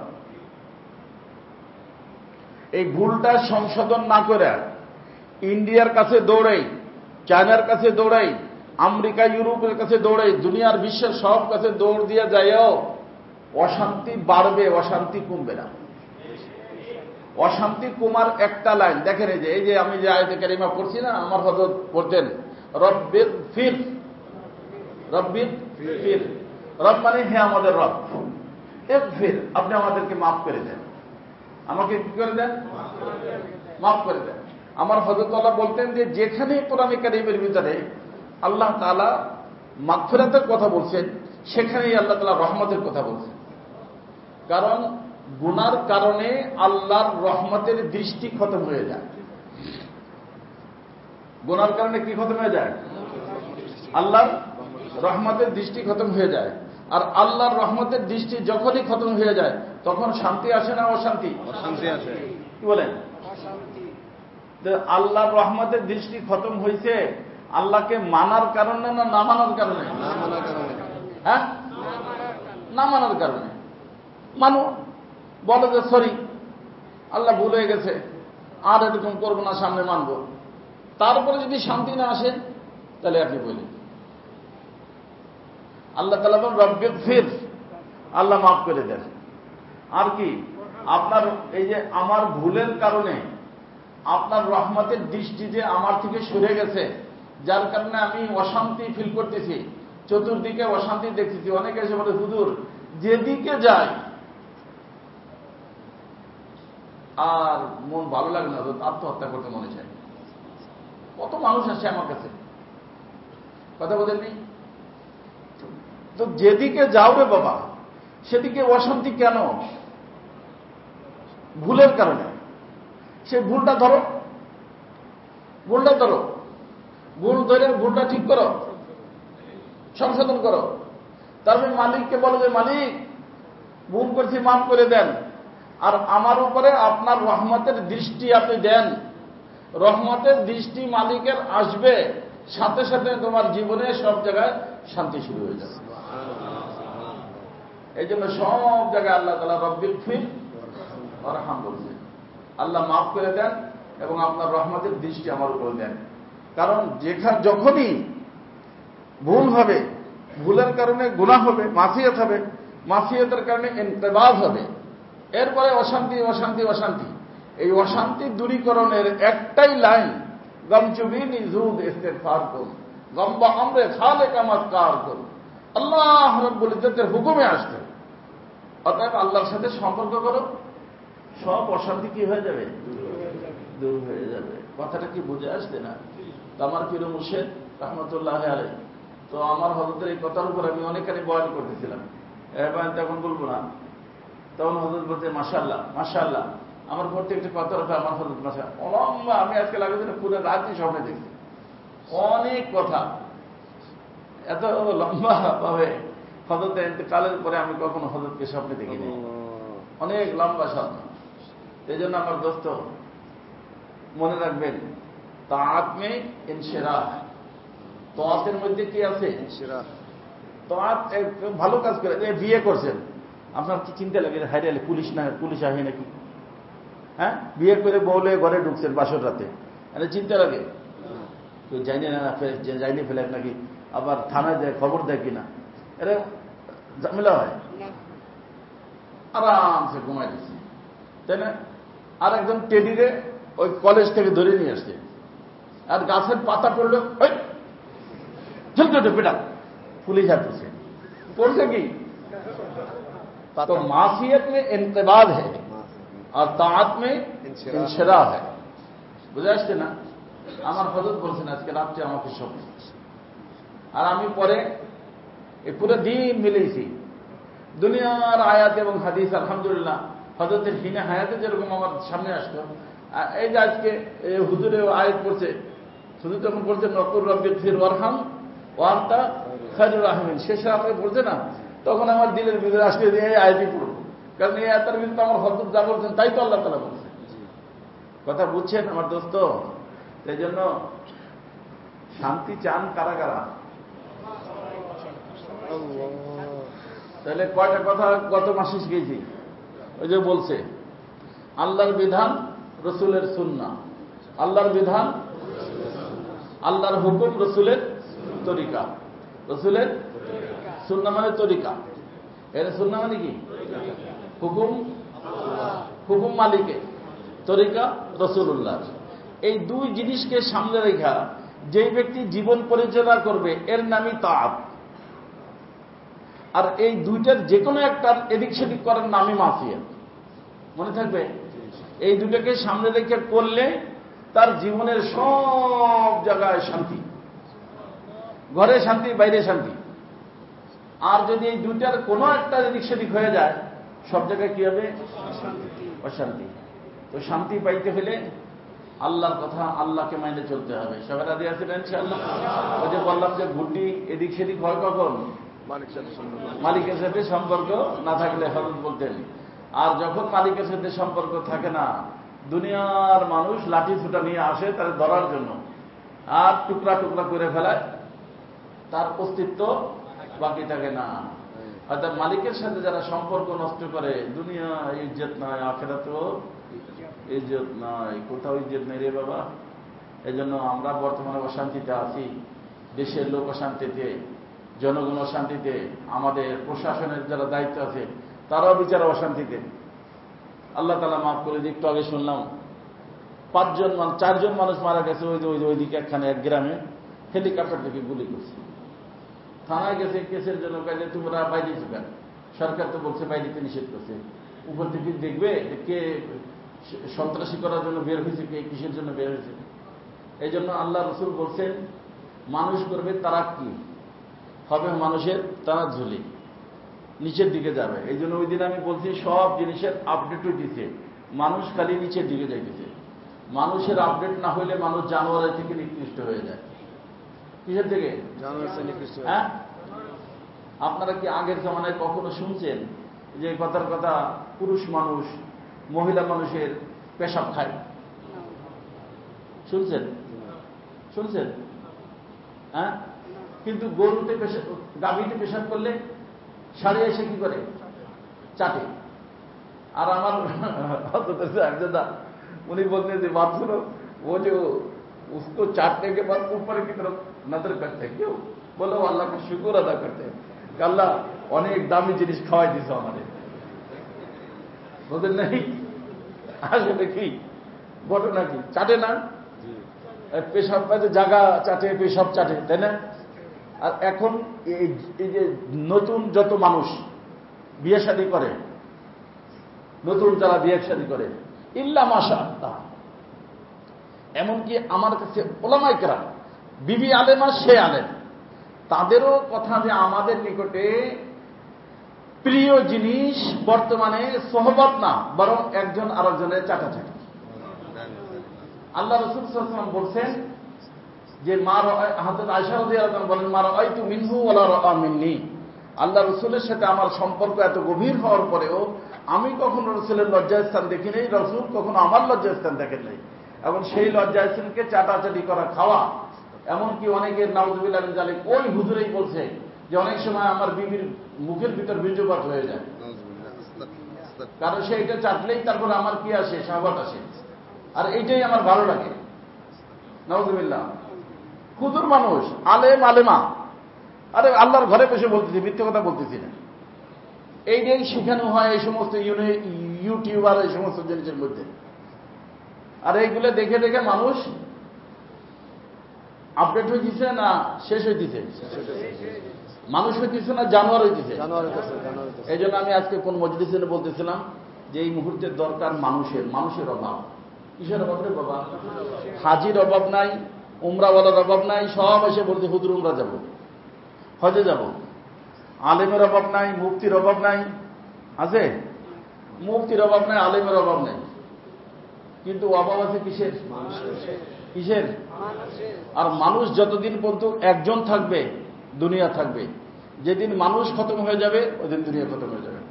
এই ভুলটা সংশোধন না করে ইন্ডিয়ার কাছে দৌড়াই, চায়নার কাছে দৌড়াই, আমেরিকা ইউরোপের কাছে দৌড়াই, দুনিয়ার বিশ্বের সব কাছে দৌড় দিয়ে যাইও, অশান্তি বাড়বে, অশান্তি কমবে না। অশান্তি কমার একটা লাইন দেখেন, এই যে এই যে আমি যে আয়াতে কারিমা পড়ছি না, আমার হযরত পড়তেন রব্বির ফির, রব্বির ফির। রব মানে হে আমাদের রব, এক ফির, আপনি আমাদেরকে মাফ করে দেন। আমাকে কি করে দেন? মাফ করে দেন। আমার হযরত আল্লাহ বলতেন যে যেখানে কোরআনে কারীমের ভিতরে আল্লাহ তাআলা মাগফিরাতের কথা বলছেন, সেখানেই আল্লাহ তাআলা রহমতের কথা বলছেন। কারণ গুনার কারণে আল্লাহর রহমতের দৃষ্টি খতম হয়ে যায়। গুনার কারণে কি খতম হয়ে যায়? আল্লাহর রহমতের দৃষ্টি খতম হয়ে যায়। আর আল্লাহর রহমতের দৃষ্টি যখনই খতম হয়ে যায়, তখন শান্তি আসে না অশান্তি? অশান্তি আসে। কি বলেন? আল্লাহর রহমতের দৃষ্টি খতম হয়েছে আল্লাহকে মানার কারণে না না মানার কারণে? না মানার কারণে। হ্যাঁ, না মানার কারণে। মানু বলে যে সরি, আল্লাহ ভুল হয়ে গেছে, আর এরকম করবো না, সামনে মানবো। তারপরে যদি শান্তি না আসে, তাহলে আপনি বলেন আল্লাহ তাআলা বলেন রব্বির ফির, আল্লাহ মাফ করে দেন। আর কি? আপনার এই যে আমার ভুলের কারণে আপনার রহমতের দৃষ্টি যে আমার থেকে সরে গেছে, যার কারণে আমি অশান্তি ফিল করতেছি, চতুর্দিকে অশান্তি দেখতেছি। অনেকে এসে বলে হুজুর যেদিকে যায় আর মন ভালো লাগে না, আত্মহত্যা করতে মনে চায়। কত মানুষ আসে আমার কাছে, কথা বলেননি? তো যেদিকে যাও রে বাবা, সেদিকে অশান্তি কেন? ভুলের কারণে। সে ভুলটা ধরো, ভুলটা ধরো, ভুল ধরে ভুলটা ঠিক করো, সংশোধন করো। তারপরে মালিককে বলো যে মালিক ভুল করছি, মাফ করে দেন, আর আমার উপরে আপনার রহমতের দৃষ্টি আপনি দেন। রহমতের দৃষ্টি মালিকের আসবে, সাথে সাথে তোমার জীবনে সব জায়গায় শান্তি শুরু হয়ে যাবে। এই জন্য সব জায়গায় আল্লাহ তাআলা রব্বিল ফির ওয়ারহাম বলছেন, আল্লাহ মাফ করে দেন এবং আপনার রহমতের দৃষ্টি আমার উপরে দেন। কারণ যেখানে যখনই ভুল হবে, ভুলের কারণে গুনাহ হবে, মাফিয়ত হবে, মাফিয়তের কারণে ইনকিবাদ হবে, এরপরে অশান্তি অশান্তি অশান্তি। এই অশান্তি দূরীকরণের একটাই লাইন, গমচুবিনী জুদ ইস্তেগফার করুন, গম্বা আমরে খালে কামাতকার করুন। আল্লাহ রাব্বুল ইজ্জতের হুকুমে আসতে, অতএব আল্লাহর সাথে সম্পর্ক করো, সব অশান্তি কি হয়ে যাবে? দূর হয়ে যাবে। কথাটা কি বুঝে আসছে না? তো আমার প্রিয় মুর্শিদ রহমতুল্লাহ আলাইহি, তো আমার হযরতের এই কথার উপর আমি অনেকখানি বয়ান করতেছিলাম, এবার তখন বলবো না, তখন হযরত বলতে মাশাআল্লাহ মাশাআল্লাহ, আমার প্রত্যেকটা কথার উপর আমার হযরত মাশাআল্লাহ, আমি আজকে লাগাতে পুরো রাতই স্বপ্নে দেখছি অনেক কথা, এত লম্বা ভাবে হযরতের ইন্তেকালের পরে আমি কখনো হযরতকে স্বপ্নে দেখিনি, অনেক লম্বা স্বপ্ন। এই জন্য আমার দোস্ত মনে রাখবেন, তাআত মে ইনশিরাহ, তাআতের মধ্যে কি আছে? ইনশিরাহ। তাআত ভালো কাজ করে, বিয়ে করছেন, আপনার কি চিন্তা লাগে হাইরে পুলিশ না পুলিশ আসে নাকি? হ্যাঁ, বিয়ে করে বউলে ঘরে ঢুকছেন বাসর রাতে, এটা চিন্তা লাগে? কেউ যায়নি না যায়নি ফেলে নাকি, আবার থানায় দেয়, খবর দেয় কিনা, এটা ঝামেলা হয়, আরামসে ঘুমাই দিচ্ছে, তাই না? আর একজন টেডিরে ওই কলেজ থেকে ধরে নিয়ে আসছে, আর গাছের পাতা পড়লো, ওই চলতে পেটা পুলিশ আসছে, পড়ছে কি? तो माफियत में इनकिबाद है और ताआत में इंशिराह है। বুঝে আসছে না? আমার হযরত বলছেন আজকে রাত্রে আমাকে স্বপ্ন, আর আমি পরে এই পুরো দিন মিলেছি দুনিয়ার আয়াত এবং হাদিস, আলহামদুলিল্লাহ হযরতের হিনা হায়াতে যেরকম আমার সামনে আসতো, এই যে আজকে হুজুরে আয়াত পড়ছে, হুজুর যখন বলছে নকুর রব্বিগফির ওয়ারহাম ওয়া আনতা খায়রুর রাহিমিন, শেষে আপনি বলছে না, তখন আমার দিলের ভিতরে আসলে এই আয়াতই পড়ব, কারণ এই আয়াতের ভিতরে আমার হযরত যা বলছেন তাই তো আল্লাহ তাআলা বলছেন। কথা বুঝছেন আমার দোস্ত? এই জন্য শান্তি চান কারা কারা? তাহলে কয়টা কথা গত মাসে শিখেছি, ওই যে বলছে আল্লাহর বিধান, রসুলের সুন্নাহ, আল্লাহর বিধান, আল্লাহর হুকুম, রসুলের তরিকা, রসুলের সুন্নাহ মানে তরিকা, এর সুন্নাহ মানে কি? হুকুম, হুকুম মালিকের, তরিকা রসুল্লাহ। এই দুই জিনিসকে সামনে রেখা যেই ব্যক্তি জীবন পরিচালনা করবে এর নামই তাআত, আর এই দুইটার যে কোনো একটার এদিক সেদিক করার নামই মাফিয়াত। মনে থাকবে, এই দুটাকে সামনে রেখে করলে তার জীবনের সব জায়গায় শান্তি, ঘরে শান্তি, বাইরে শান্তি। আর যদি এই দুইটার কোনো একটা এদিক সেদিক হয়ে যায়, সব জায়গায় কি হবে? অশান্তি। তো শান্তি পাইতে হলে আল্লাহর কথা, আল্লাহকে মাইনে চলতে হবে। সবাই রাজি আছেন ইনশাআল্লাহ? ওই যে বললাম যে বুদ্ধি এদিক সেদিক হয় কখন? মালিকের সাথে সম্পর্ক না থাকলে হযরত বলতেন। আর যখন মালিকের সাথে সম্পর্ক থাকে না, দুনিয়ার মানুষ লাঠি ছুটা নিয়ে আসে তার ধরার জন্য, আর টুকরা টুকরা করে ফেলায়, তার অস্তিত্ব বাকি থাকে না। অর্থাৎ মালিকের সাথে যারা সম্পর্ক নষ্ট করে, দুনিয়া ইজ্জত নয়, আখিরাতেও ইজ্জত নয়, কোথাও ইজ্জত নেই রে বাবা। এই জন্য আমরা বর্তমানে অশান্তিতে আছি, দেশের লোক অশান্তিতে, জনগণ অশান্তিতে, আমাদের প্রশাসনের যারা দায়িত্ব আছে তারাও বিচারা অশান্তিতে। আল্লাহ তাআলা মাফ করে দিক। একটু আগে শুনলাম পাঁচজন মানুষ, চারজন মানুষ মারা গেছে ওই যে ওই ওইদিকে একখানে এক গ্রামে, হেলিকপ্টার থেকে গুলি করছে। থানায় গেছে কেসের জন্য, কাজে তোমরা বাইরে যাবেন, সরকার তো বলছে বাইরেতে নিষেধ করছে, উপর থেকে দেখবে কে সন্ত্রাসী করার জন্য বের হয়েছে, কে কিসের জন্য বের হয়েছে। এই জন্য আল্লাহ রসুল বলছেন মানুষ করবে তারাক্কি, হবে মানুষের তানাজ্জুলি, নিচের দিকে যাবে। এই জন্য ওই দিন আমি বলছি সব জিনিসের আপডেট হইতেছে, মানুষ খালি নিচের দিকে যাইতেছে। মানুষের আপডেট না হইলে মানুষ জানোয়ারের থেকে নিকৃষ্ট হয়ে যায়। কিসের থেকে? হ্যাঁ, আপনারা কি আগের জমানায় কখনো শুনছেন যে কথার কথা পুরুষ মানুষ মহিলা মানুষের পেশাব খায়? শুনছেন? শুনছেন? হ্যাঁ, কিন্তু গরুতে পেশাব, গাভীতে পেশাব করলে সারিয়ে এসে কি করে? চাটে। আর আমার একজন উনি বলতেন যে বাথরুম ও যে उसको चाटने के बाद ऊपर की तरफ नजर करते हैं। क्यों? बोलो अल्लाह का शुक्र अदा करते हैं कि अल्लाह অনেক দামি জিনিস খাওয়াই দিছে আমাদের। বলতে নেই আসলে কি ঘটনা কি? চাটে না, পেশাব পাইতে জায়গা চাটে, পেশাব চাটে, তাই না? আর এখন এই যে নতুন যত মানুষ বিয়ে শাদী করে, নতুন যারা বিয়ে শাদী করে, ইল্লা মাশাআল্লাহ, এমনকি আমার কাছে ওলামায়ে কেরাম, বিবি আলেমা সে আলেম, তাদেরও কথা যে আমাদের নিকটে প্রিয় জিনিস বর্তমানে সোহবত না, বরং একজন আরেকজনের চাটাচাটি। আল্লাহ রাসূল সাল্লাল্লাহু আলাইহি ওয়াসাল্লাম বলছেন যে মা হযরত আয়েশা রাদিয়াল্লাহু আনহা বলেন, মা রাআইতু মিনহু ওয়ালা রাআ মিন্নি। আল্লাহ রাসূলের সাথে আমার সম্পর্ক এত গভীর হওয়ার পরেও আমি কখনো রাসূলের লজ্জাস্থান দেখি নাই, রাসূল কখনো আমার লজ্জাস্থান দেখেন নাই। এবং সেই লজ্জাস্থানকে চাটাচাটি করা, খাওয়া, এমনকি অনেকের নাউযুবিল্লাহ মিন যালিক ওই হুজুরেই বলছে যে অনেক সময় আমার বিবির মুখের ভিতর বীর্যপাত হয়ে যায়, কারণ সে এটা চাটলেই তারপরে আমার কি আসে, শাহওয়াত আসে, আর এইটাই আমার ভালো লাগে। নাউযুবিল্লাহ। হুজুর মানুষ, আলেম আলেমা, আরে আল্লাহর ঘরে বসে বলতেছি, মিথ্যে কথা বলতেছি না। এইটাই শেখানো হয় এই সমস্ত ইউটিউবার, এই সমস্ত জিনিসের মধ্যে। আর এইগুলো দেখে দেখে মানুষ আপডেট হইতেছে না শেষ হইতেছে? মানুষ হইতেছে না জানোয়ার হইতেছে? এই জন্য আমি আজকে কোন মজলিসে বলতেছিলাম যে এই মুহূর্তের দরকার মানুষের, মানুষের অভাব। কিসের অভাব রে বাবা? হাজির অভাব নাই, উমরাওয়ালার অভাব নাই, সব এসে বলতে হুজুর উমরা যাব, হজে যাব। আলেমের অভাব নাই, মুফতির অভাব নাই, আছে? মুফতির অভাব নাই, আলেমের অভাব নাই, কিন্তু অভাব আছে কিসের? কিসের? আর মানুষ যতদিন পর্যন্ত একজন থাকবে দুনিয়া থাকবে, যেদিন মানুষ খতম হয়ে যাবে ওইদিন দুনিয়া খতম হয়ে যাবে।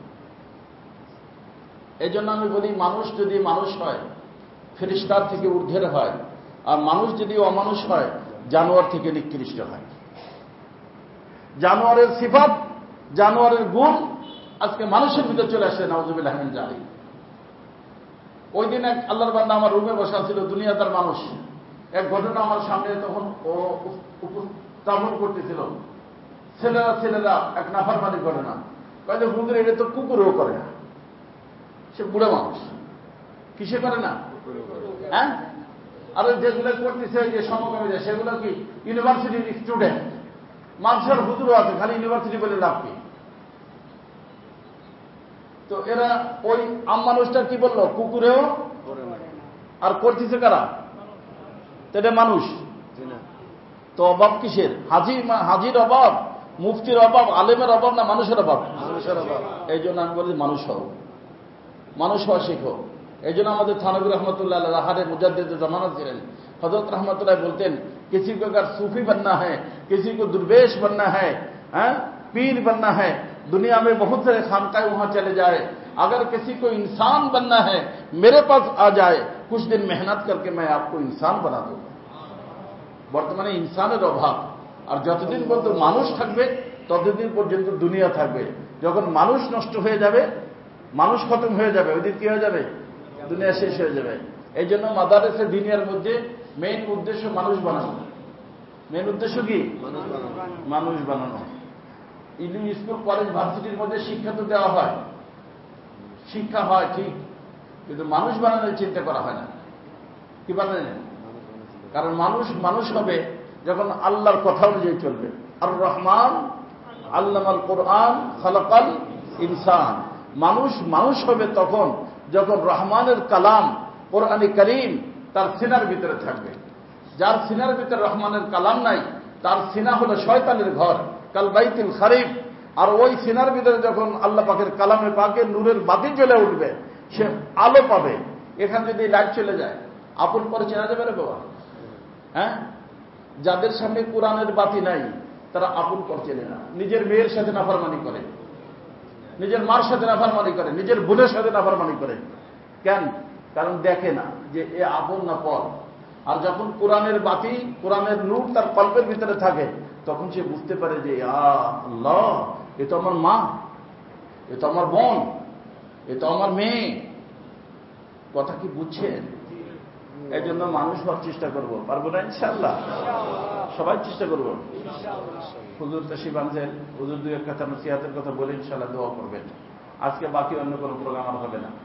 এই জন্য আমি বলি, মানুষ যদি মানুষ হয় ফেরেশতার থেকে ঊর্ধ্বের হয়, আর মানুষ যদি অমানুষ হয় জানোয়ার থেকে নিকৃষ্ট হয়। জানোয়ারের সিফাত, জানোয়ারের গুণ আজকে মানুষের ভিতর চলে আসে, নাউযুবিল্লাহ মিন যালিক। ওই দিন এক আল্লাহর বান্দা আমার রুমে বসা ছিল, দুনিয়াদার মানুষ, এক ঘটনা আমার সামনে তখন ও উপস্থাপন করতেছিল। ছেলেরা ছেলেরা এক নাফরমানির ঘটনা, কাজে হুজুর এটা তো কুকুরও করে না। সে বুড়া মানুষ, কিসে করে না? হ্যাঁ, আর যেগুলো করতেছে যে সমকামী, সেগুলো কি ইউনিভার্সিটির স্টুডেন্ট, মাদ্রাসার হুজুরও আছে, খালি ইউনিভার্সিটি বলে লাভ কি? তো এরা ওই আম মানুষটা কি বললো, কুকুরেও আর করতেছে কারা? এটা মানুষ। তো অভাব কিসের? হাজি হাজির অভাব, মুফতির অভাব, আলেমের অভাব না মানুষের অভাব? মানুষের অভাব। এই জন্য আমি বলি মানুষ হও, মানুষ হওয়া শিখো। এই জন্য আমাদের থানভী রহমতুল্লাহ রাহারে মুজাদ্দিদ জামানা ছিলেন, হযরত রহমতুল্লাহ বলতেন, किसी को अगर सूफी बनना है, किसी को दुर्वेश बनना है, हैं पीर बनना है, दुनिया में बहुत सारे खानकाए वहां चले जाए, अगर किसी को इंसान बनना है मेरे पास आ जाए, कुछ दिन मेहनत करके मैं आपको इंसान बना दूंगा। বর্তমানে ইনসানের অভাব, আর যতদিন পর্যন্ত মানুষ থাকবে ততদিন পর্যন্ত দুনিয়া থাকবে। যখন মানুষ নষ্ট হয়ে যাবে, মানুষ খতম হয়ে যাবে, ওই দিন কি হয়ে যাবে? দুনিয়া শেষ হয়ে যাবে। এই জন্য মাদারেসে দিনিয়ার মধ্যে মেইন উদ্দেশ্য মানুষ বানানো। মেইন উদ্দেশ্য কি? মানুষ বানানো। ইলু স্কুল, কলেজ, ভার্সিটির মধ্যে শিক্ষা তো দেওয়া হয়, শিক্ষা হয় ঠিক, কিন্তু মানুষ বানানোর চিন্তা করা হয় না। কি বানানো? কারণ মানুষ মানুষ হবে যখন আল্লাহর কথা অনুযায়ী চলবে। আর রহমান আল্লামাল কোরআন খালাকাল ইনসান। মানুষ মানুষ হবে তখন যখন রহমানের কালাম কোরআনে কারীম তার সিনার ভিতরে থাকবে। যার সিনার ভিতরে রহমানের কালাম নাই, তার সিনা হলো শয়তানের ঘর, কাল বাইতুল খারিব। আর ওই সিনার ভিতরে যখন আল্লাহ পাকের কালামে পাকে নূরের বাতি জ্বলে উঠবে, সে আলো পাবে। এখানে যদি লাইট চলে যায়, আপন পরে চেনা যাবে রে বাবা? হ্যাঁ, যাদের সামনে কোরআনের বাতি নাই তারা আপন পর চেনে না। নিজের মেয়ের সাথে নাফরমানি করে, নিজের মার সাথে নাফরমানি করে, নিজের বোনের সাথে নাফরমানি করে। কেন? কারণ দেখে না যে এ আপন না পর। আর যখন কোরআনের বাতি, কোরআনের নূর তার কল্পের ভিতরে থাকে, তখন সে বুঝতে পারে যে আল্লাহ, এ তো আমার মা, এ তো আমার বোন, এ তো আমার মেয়ে। কথা কি বুঝছেন? এই জন্য মানুষ হওয়ার চেষ্টা করবো, পারবো না ইনশাআল্লাহ? সবাই চেষ্টা করবো। হুজুর তশরিফ আনছেন, হুজুর দুই এক কথা নসিহতের কথা বলে ইনশাআল্লাহ দোয়া করবেন। আজকে বাকি অন্য কোনো প্রোগ্রাম আর হবে না।